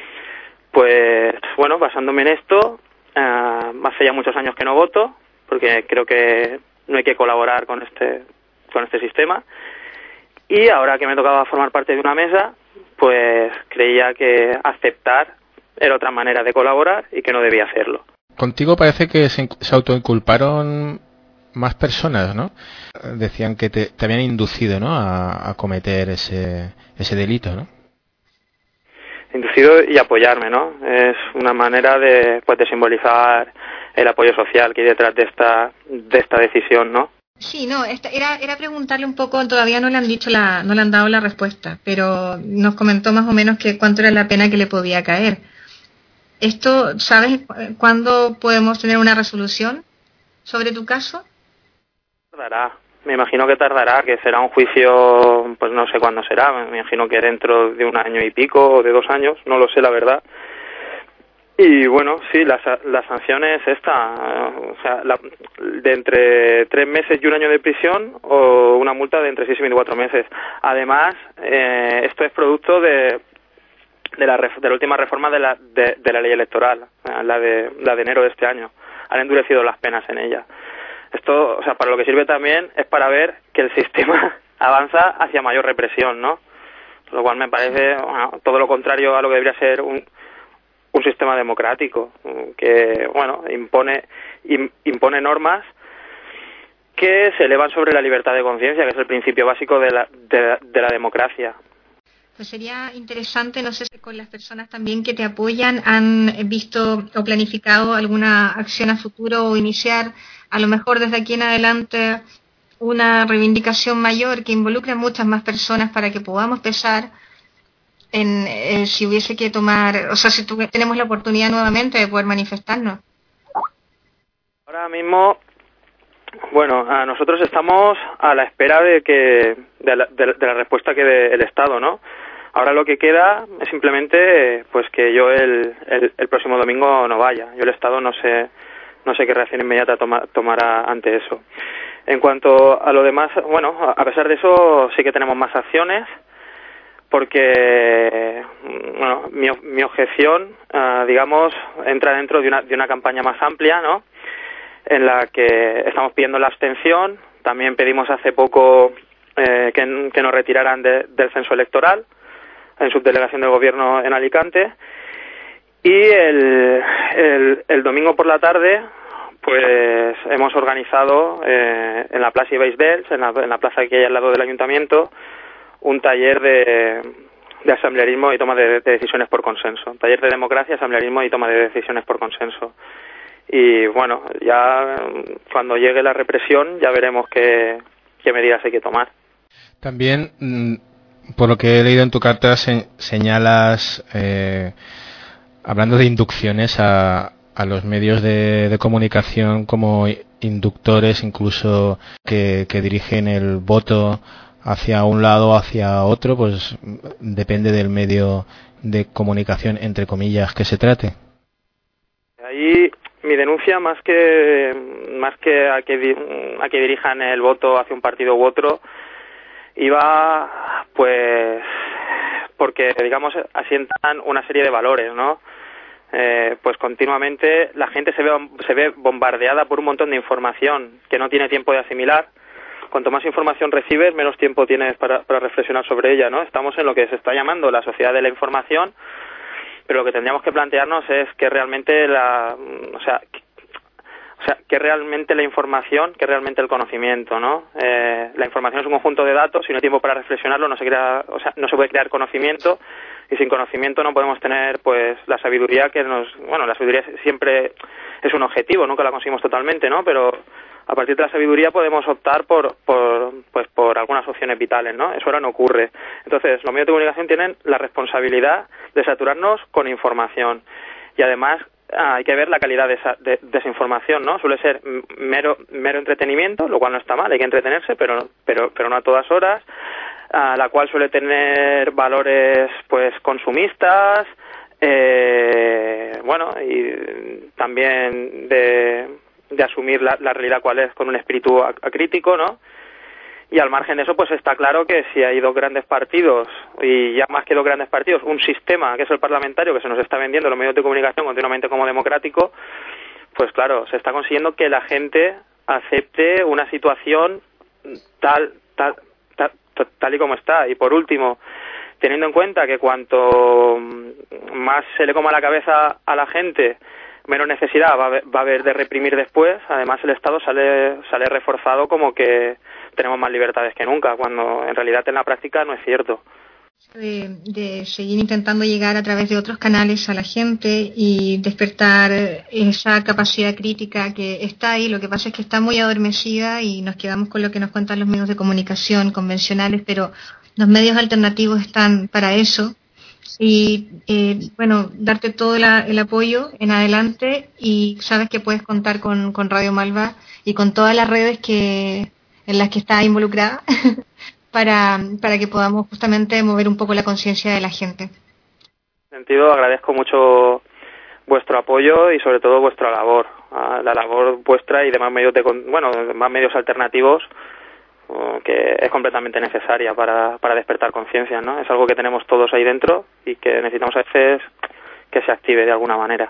Pues bueno, basándome en esto, uh, hace ya muchos años que no voto porque creo que no hay que colaborar con este con este sistema, y ahora que me tocaba formar parte de una mesa, pues creía que aceptar era otra manera de colaborar y que no debía hacerlo. Contigo parece que se, se autoinculparon más personas, ¿no? Decían que te, te habían inducido, ¿no?, a, a cometer ese ese delito, ¿no? Inducido y apoyarme, ¿no? Es una manera de pues de simbolizar el apoyo social que hay detrás de esta de esta decisión, ¿no? Sí, no, esta, era era preguntarle un poco, todavía no le han dicho la no le han dado la respuesta, pero nos comentó más o menos que cuánto era la pena que le podía caer. Esto, ¿sabes cuándo podemos tener una resolución sobre tu caso? Tardará, me imagino que tardará, que será un juicio, pues no sé cuándo será, me imagino que dentro de un año y pico o de dos años, no lo sé la verdad. Y bueno, sí, la, la sanción es esta, o sea, la, de entre tres meses y un año de prisión o una multa de entre seis y veinticuatro meses. Además, eh, esto es producto de de la, de la última reforma de la, de, de la ley electoral, la de, la de enero de este año. Han endurecido las penas en ella. Esto, o sea, para lo que sirve también es para ver que el sistema avanza hacia mayor represión, ¿no? Lo cual me parece, bueno, todo lo contrario a lo que debería ser un, un sistema democrático, que, bueno, impone, impone normas que se elevan sobre la libertad de conciencia, que es el principio básico de la, de, de la democracia. Pues sería interesante, no sé si con las personas también que te apoyan han visto o planificado alguna acción a futuro o iniciar, a lo mejor desde aquí en adelante, una reivindicación mayor que involucre a muchas más personas para que podamos pensar en eh, si hubiese que tomar, o sea, si tu, tenemos la oportunidad nuevamente de poder manifestarnos. Ahora mismo, bueno, a nosotros estamos a la espera de que de la, de, de la respuesta que dé el Estado, ¿no? Ahora lo que queda es simplemente pues que yo el, el, el próximo domingo no vaya. Yo el Estado no sé no sé qué reacción inmediata toma, tomará ante eso. En cuanto a lo demás, bueno, a pesar de eso sí que tenemos más acciones, porque bueno, mi, mi objeción, uh, digamos, entra dentro de una, de una campaña más amplia, ¿no?, en la que estamos pidiendo la abstención. También pedimos hace poco eh, que, que nos retiraran de, del censo electoral en subdelegación del gobierno en Alicante. Y el, el, el domingo por la tarde pues hemos organizado eh, en la Plaza Ibáix Bells, en la, en la plaza que hay al lado del ayuntamiento, un taller de, de asamblearismo y toma de, de decisiones por consenso. Un taller de democracia, asamblearismo y toma de decisiones por consenso. Y bueno, ya cuando llegue la represión ya veremos qué, qué medidas hay que tomar. También, por lo que he leído en tu carta, se, señalas, eh, hablando de inducciones a, a los medios de, de comunicación como inductores, incluso que, que dirigen el voto hacia un lado o hacia otro, pues depende del medio de comunicación, entre comillas, que se trate. Ahí mi denuncia, más que más que a que a que dirijan el voto hacia un partido u otro, iba pues porque, digamos, asientan una serie de valores, ¿no? Eh, pues continuamente la gente se ve se ve bombardeada por un montón de información que no tiene tiempo de asimilar. Cuanto más información recibes, menos tiempo tienes para, para reflexionar sobre ella, ¿no? Estamos en lo que se está llamando la sociedad de la información, pero lo que tendríamos que plantearnos es que realmente la, o sea, que, o sea, que realmente la información, que realmente el conocimiento, ¿no? Eh, la información es un conjunto de datos, si no hay tiempo para reflexionarlo, no se crea, o sea, no se puede crear conocimiento, y sin conocimiento no podemos tener, pues, la sabiduría que nos, bueno, la sabiduría siempre es un objetivo, nunca la conseguimos totalmente, ¿no? Pero a partir de la sabiduría podemos optar por, por, pues, por algunas opciones vitales, ¿no? Eso ahora no ocurre. Entonces, los medios de comunicación tienen la responsabilidad de saturarnos con información. Y además, hay que ver la calidad de esa, de, de esa información, ¿no? Suele ser mero, mero entretenimiento, lo cual no está mal, hay que entretenerse, pero, pero, pero no a todas horas, a la cual suele tener valores, pues, consumistas, eh, bueno, y también de... de asumir la, la realidad cual es con un espíritu acrítico, ¿no? Y al margen de eso, pues está claro que si hay dos grandes partidos, y ya más que dos grandes partidos, un sistema que es el parlamentario que se nos está vendiendo los medios de comunicación continuamente como democrático, pues claro, se está consiguiendo que la gente acepte una situación tal, tal, tal, tal y como está. Y por último, teniendo en cuenta que cuanto más se le coma la cabeza a la gente, menos necesidad va a, haber, va a haber de reprimir después. Además, el Estado sale sale reforzado como que tenemos más libertades que nunca, cuando en realidad en la práctica no es cierto. De, de seguir intentando llegar a través de otros canales a la gente y despertar esa capacidad crítica que está ahí. Lo que pasa es que está muy adormecida y nos quedamos con lo que nos cuentan los medios de comunicación convencionales, pero los medios alternativos están para eso. Y eh, bueno, darte todo la, el apoyo en adelante, y sabes que puedes contar con, con Radio Malva y con todas las redes que en las que está involucrada para, para que podamos justamente mover un poco la conciencia de la gente. En ese sentido, agradezco mucho vuestro apoyo y sobre todo vuestra labor, la labor vuestra y demás medios de bueno, demás medios alternativos, que es completamente necesaria para, para despertar conciencia, ¿no? Es algo que tenemos todos ahí dentro y que necesitamos a veces que se active de alguna manera.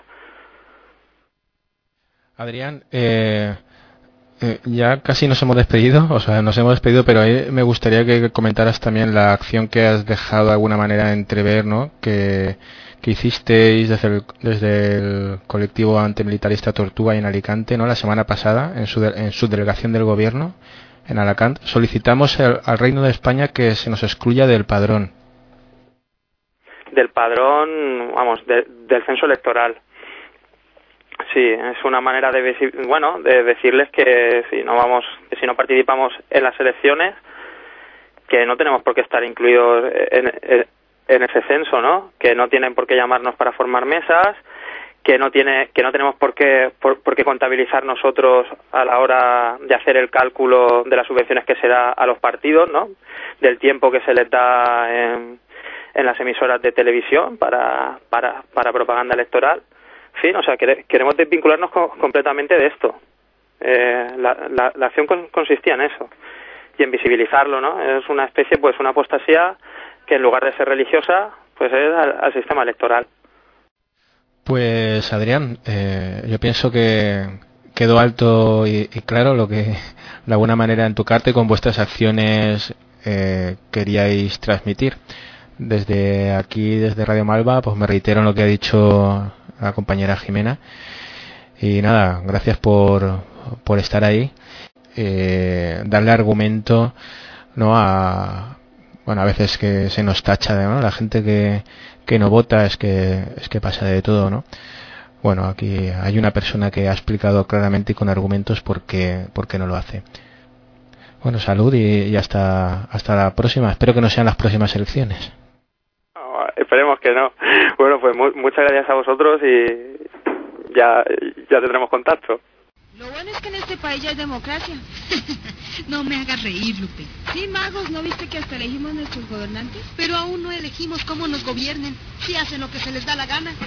Adrián, eh, eh, ya casi nos hemos despedido, o sea, nos hemos despedido, pero ahí me gustaría que comentaras también la acción que has dejado de alguna manera entrever, ¿no? Que, que hicisteis desde el, desde el colectivo antimilitarista Tortuga en Alicante, ¿no? La semana pasada, en su, de, en su delegación del gobierno en Alacant. Solicitamos el, al Reino de España que se nos excluya del padrón. Del padrón, vamos, de, del censo electoral. Sí, es una manera de visi- bueno, de decirles que si no vamos, que si no participamos en las elecciones, que no tenemos por qué estar incluidos en, en, en ese censo, ¿no? Que no tienen por qué llamarnos para formar mesas, que no tiene, que no tenemos por qué, por, por qué contabilizar nosotros a la hora de hacer el cálculo de las subvenciones que se da a los partidos, ¿no? Del tiempo que se les da en, en las emisoras de televisión para, para, para propaganda electoral. En fin, o sea, quere, queremos desvincularnos co- completamente de esto. Eh, la, la, la acción con, consistía en eso y en visibilizarlo, ¿no? Es una especie, pues, una apostasía que en lugar de ser religiosa, pues es al, al sistema electoral. Pues Adrián, eh, yo pienso que quedó alto y, y claro lo que de alguna manera en tu carta y con vuestras acciones eh, queríais transmitir. Desde aquí, desde Radio Malva, pues me reitero en lo que ha dicho la compañera Jimena y nada, gracias por, por estar ahí, eh, darle argumento, ¿no? A bueno, a veces que se nos tacha, ¿no? La gente que que no vota es que es que pasa de todo, ¿no? Bueno, aquí hay una persona que ha explicado claramente y con argumentos por qué, por qué no lo hace. Bueno, salud y, y hasta hasta la próxima. Espero que no sean las próximas elecciones. No, esperemos que no. Bueno, pues mu- muchas gracias a vosotros y ya ya tendremos contacto. Lo bueno es que en este país ya hay democracia. No me hagas reír, Lupe. Sí, magos, ¿no viste que hasta elegimos nuestros gobernantes? Pero aún no elegimos cómo nos gobiernen, si hacen lo que se les da la gana.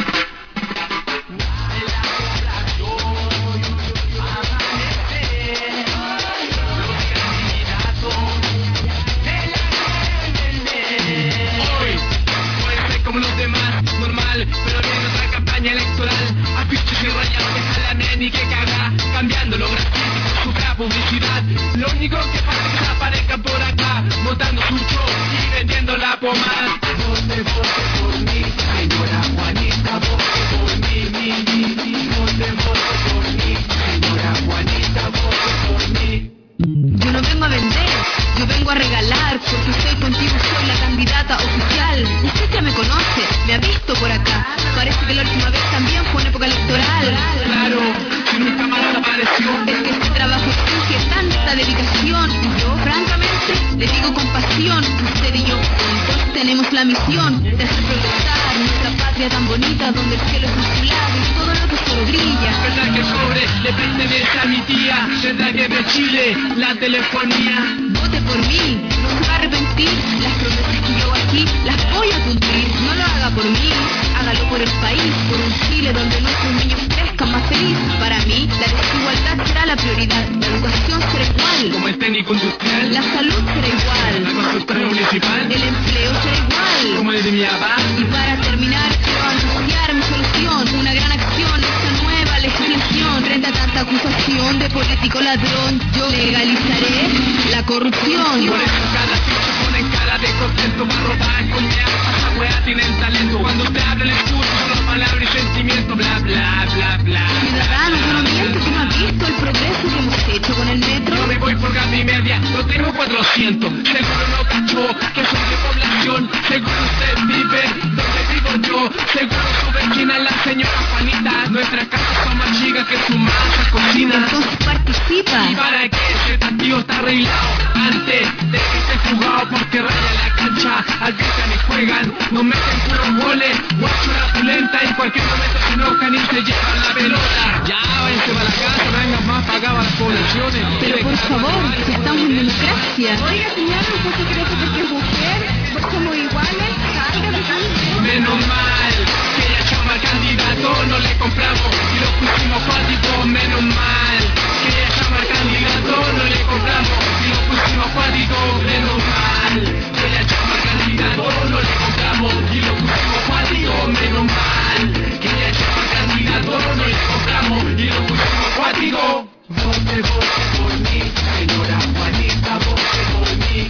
Hoy puede ser como los demás, normal, pero viene otra campaña electoral. Afiches y rayados de jalanen y que caga, cambiando lo gratuito por su gran publicidad. Lo único que pasa es que se aparezcan por acá, montando su show y vendiendo la pomada. Donde vote por mí, señora Juanita, vote por mí, mi, mi, mi. Donde vote por mí, señora Juanita, vote por mí. Yo no vengo a vender, yo vengo a regalar, porque estoy contigo, soy la candidata oficial. Usted ya me conoce, me ha visto por acá. Parece que la última vez también fue en época electoral. Claro, si nunca más apareció. Es que este trabajo exige tanta dedicación. Y yo, francamente, le digo con pasión. Usted y yo juntos tenemos la misión de hacer progresar nuestra patria tan bonita, donde el cielo es azulado y todo lo que solo brilla. Verdad que el cobre le pertenece a mi tía, tendrá que ver Chile, la telefonía. Vote por mí, no se va a arrepentir. Las promesas que yo aquí las voy a cumplir. No lo haga por mí, hágalo por el país, por un Chile donde nuestros niños crezcan más feliz. Para mí, la desigualdad será la prioridad. La educación será igual, como el técnico industrial. La salud será igual, la constructora municipal. El empleo será igual, como el de mi papá. Y para terminar, quiero anunciar mi solución. Una gran acción, esta nueva legislación. Frente a tanta acusación de político ladrón, yo legalizaré la corrupción. Por eso cada ficha ponen cara de contento, va a robar con ñapa, esa wea tienen talento. Cuando te habla el escudo, solo palabra y sentimiento, bla bla bla bla. Ciudadano, yo no miento, que no has visto el progreso que hemos hecho con el metro. Yo me voy por gas y media, lo tengo cuatrocientos. Seguro no cachó que soy de población. Seguro usted vive donde vivo yo. Seguro su vecina es la señora Juanita. Nuestras casas son más chicas que su masa cocina. Entonces participa. Y para que ese tantío está arreglado antes de que esté jugado, porque raya la cancha, arbitran y juegan, nos meten puros goles, guacho la pulenta, en cualquier momento se enojan y se llevan la pelota. Ya, váyanse para la casa, no vengan más pagadas las poblaciones. Pero por favor, que estamos en democracia. Oiga, señora, ¿usted se cree que porque es mujer? Pues somos iguales, salga de aquí. Menos mal que ella llama al candidato, no le compramos y lo pusimos cuático. Menos mal que ella llama al candidato, no le compramos y lo pusimos cuático. Menos mal que ella llama al candidato, no le compramos y lo pusimos cuático. Menos mal que ella llama al candidato, no le compramos y lo pusimos cuático. Vote, vote por mí, señora Juanita, vote por mí.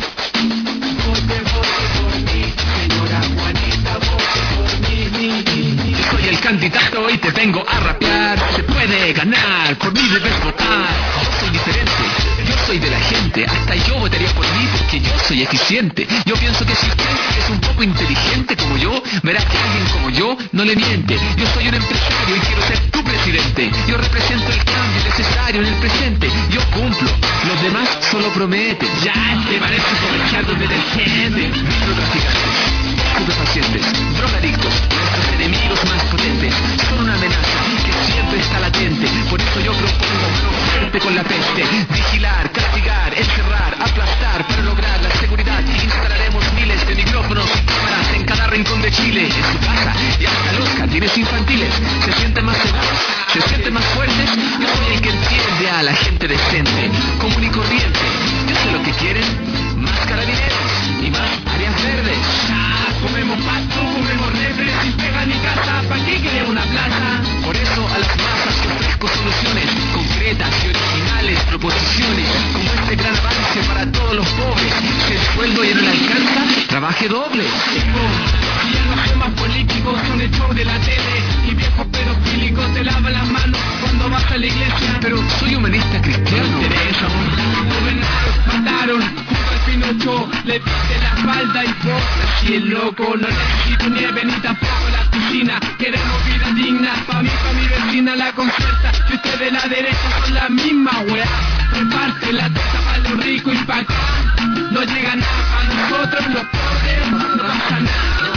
Vote, vote por mí, señora Juanita, vote por mí. Yo soy el candidato y te vengo a rapear. Se puede ganar, por mí debes votar. Yo soy diferente, yo soy de la gente. Hasta yo votaría por mí porque yo soy eficiente. Yo pienso que si usted es un poco inteligente como yo, verá que alguien como yo no le miente. Yo soy un empresario y quiero ser tu presidente. frente. Yo represento el cambio necesario en el presente. Yo cumplo, los demás solo prometen. Ya te parece comerciando de detergente. Microtraficantes, estupefacientes, drogadictos, nuestros enemigos más potentes. Son una amenaza que siempre está latente. Por eso yo propongo mano fuerte con la peste. Vigilar, castigar, encerrar, aplastar. Para lograr la seguridad instalaremos miles de micrófonos y cámaras en cada rincón de Chile. En su casa y hasta los jardines infantiles. Se sienten más seguros, se sienten más fuertes. Yo soy el que entiende a la gente decente, común y corriente. Yo sé lo que quieren, más carabineros y más áreas verdes. Ah, comemos pasto, comemos refres y pega mi casa. ¿Para qué queremos una plaza? Por eso a las masas ofrezco soluciones concretas y originales, proposiciones como este gran avance para todos los pobres. Si el sueldo ya no le alcanza, trabaje doble. Y ya los temas políticos son el show de la tele. Y viejos pedofílicos te lavan las manos cuando vas a la iglesia. Pero soy humanista cristiano. Teresa, gobernaron, mataron, junto al Pinocho, le piste la espalda y vos, así el loco. No necesito nieve ni tampoco la piscina. Queremos vida digna, pa' mí, pa' mi vecina la concerta. Y ustedes de la derecha son la misma weá. Reparte la torta pa' los ricos y pa' acá no llega nada pa' nosotros los pobres, no pasa nada.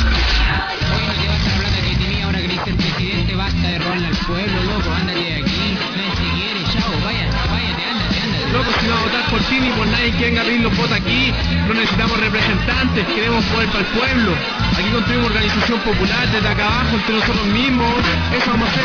Basta de robarle al pueblo, loco, ándate de aquí, nadie te quiere, chao, váyate, váyate, ándate, ándate. Loco, si no va a votar por ti ni por nadie que venga a abrir los votos aquí, no necesitamos representantes, queremos poder para el pueblo. Aquí construimos organización popular desde acá abajo, entre nosotros mismos, eso vamos a hacer.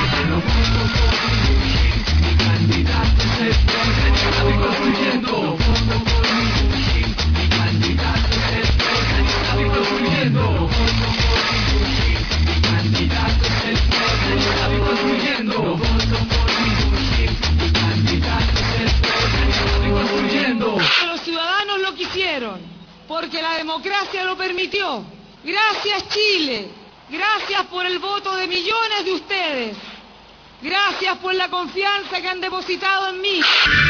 Los ciudadanos lo quisieron, porque la democracia lo permitió. Gracias, Chile. Gracias por el voto de millones de ustedes. Gracias por la confianza que han depositado en mí.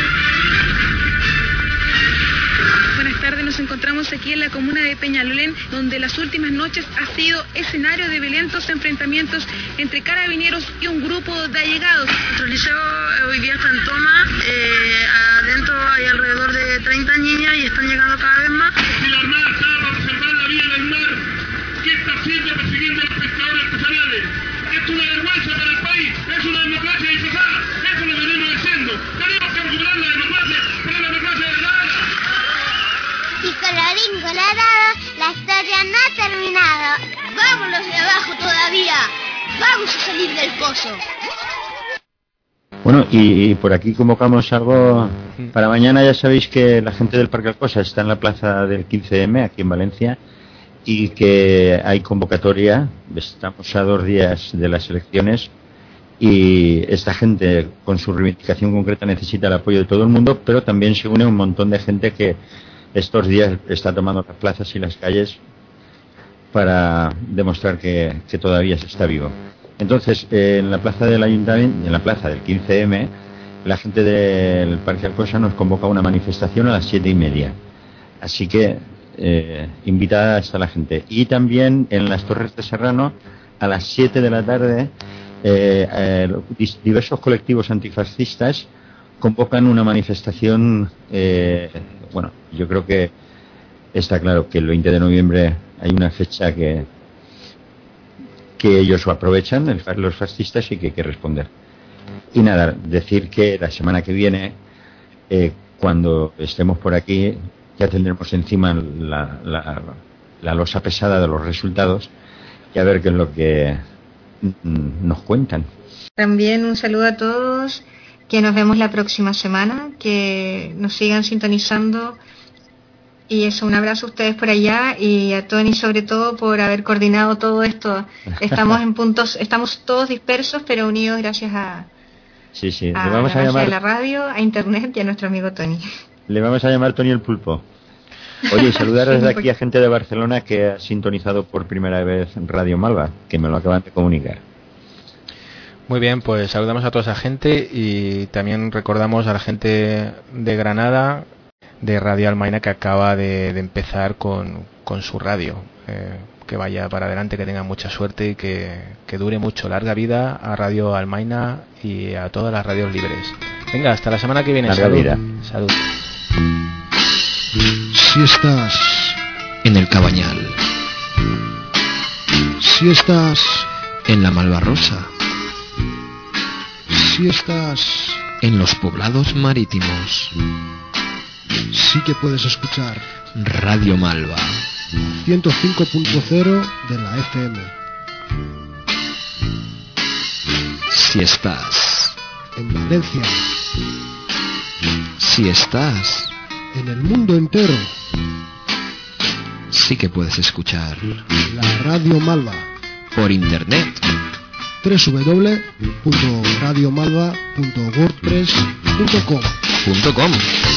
Buenas tardes, nos encontramos aquí en la comuna de Peñalolén, donde las últimas noches ha sido escenario de violentos enfrentamientos entre carabineros y un grupo de allegados. Nuestro liceo hoy día está en toma, eh, adentro hay alrededor de treinta niñas y están llegando cada vez más. Si la Armada está para preservar la vida del mar, ¿qué está haciendo persiguiendo a los pescadores artesanales? Esto es una vergüenza para el país, es una democracia disfrazada, eso lo venimos diciendo. Tenemos que recuperar la democracia, pero la democracia verdadera. Y colorín colorado, la historia no ha terminado. ¡Vámonos de abajo todavía! ¡Vamos a salir del pozo! Bueno, y, y por aquí convocamos algo para mañana. Ya sabéis que la gente del Parque Alcosa está en la plaza del quince eme, aquí en Valencia, y que hay convocatoria. Estamos a dos días de las elecciones y esta gente, con su reivindicación concreta, necesita el apoyo de todo el mundo, pero también se une un montón de gente que estos días está tomando las plazas y las calles para demostrar que, que todavía se está vivo. Entonces, eh, en la plaza del Ayuntamiento, en la plaza del quince eme, la gente del Parque Alcosa nos convoca a una manifestación a las siete y media. Así que eh, invitada está la gente. Y también en las Torres de Serrano, a las siete de la tarde, eh, eh, diversos colectivos antifascistas convocan una manifestación. Eh, bueno, yo creo que está claro que el veinte de noviembre hay una fecha que que ellos aprovechan, el, los fascistas, y que hay que responder. Y nada, decir que la semana que viene, eh, cuando estemos por aquí, ya tendremos encima la, la, la losa pesada de los resultados y a ver qué es lo que mm, nos cuentan. También un saludo a todos, que nos vemos la próxima semana, que nos sigan sintonizando. Y eso, un abrazo a ustedes por allá y a Tony sobre todo por haber coordinado todo esto. Estamos en puntos, estamos todos dispersos pero unidos gracias a, sí, sí. a Le vamos la a llamar, de la radio, a internet y a nuestro amigo Tony. Le vamos a llamar Tony el Pulpo. Oye, saludar desde aquí a gente de Barcelona que ha sintonizado por primera vez Radio Malva, que me lo acaban de comunicar. Muy bien, pues saludamos a toda esa gente y también recordamos a la gente de Granada, de Radio Almaina, que acaba de, de empezar con, con su radio. eh, que vaya para adelante, que tenga mucha suerte y que, que dure mucho. Larga vida a Radio Almaina y a todas las radios libres. Venga, hasta la semana que viene. Larga Salud. vida. Salud. Si estás en el Cabañal, si estás en la Malvarrosa, si estás en los poblados marítimos, sí que puedes escuchar Radio Malva ciento cinco punto cero de la F M. Si estás en Valencia, si estás en el mundo entero, sí que puedes escuchar la Radio Malva por internet. doble u doble u doble u punto radio malva punto wordpress punto com .com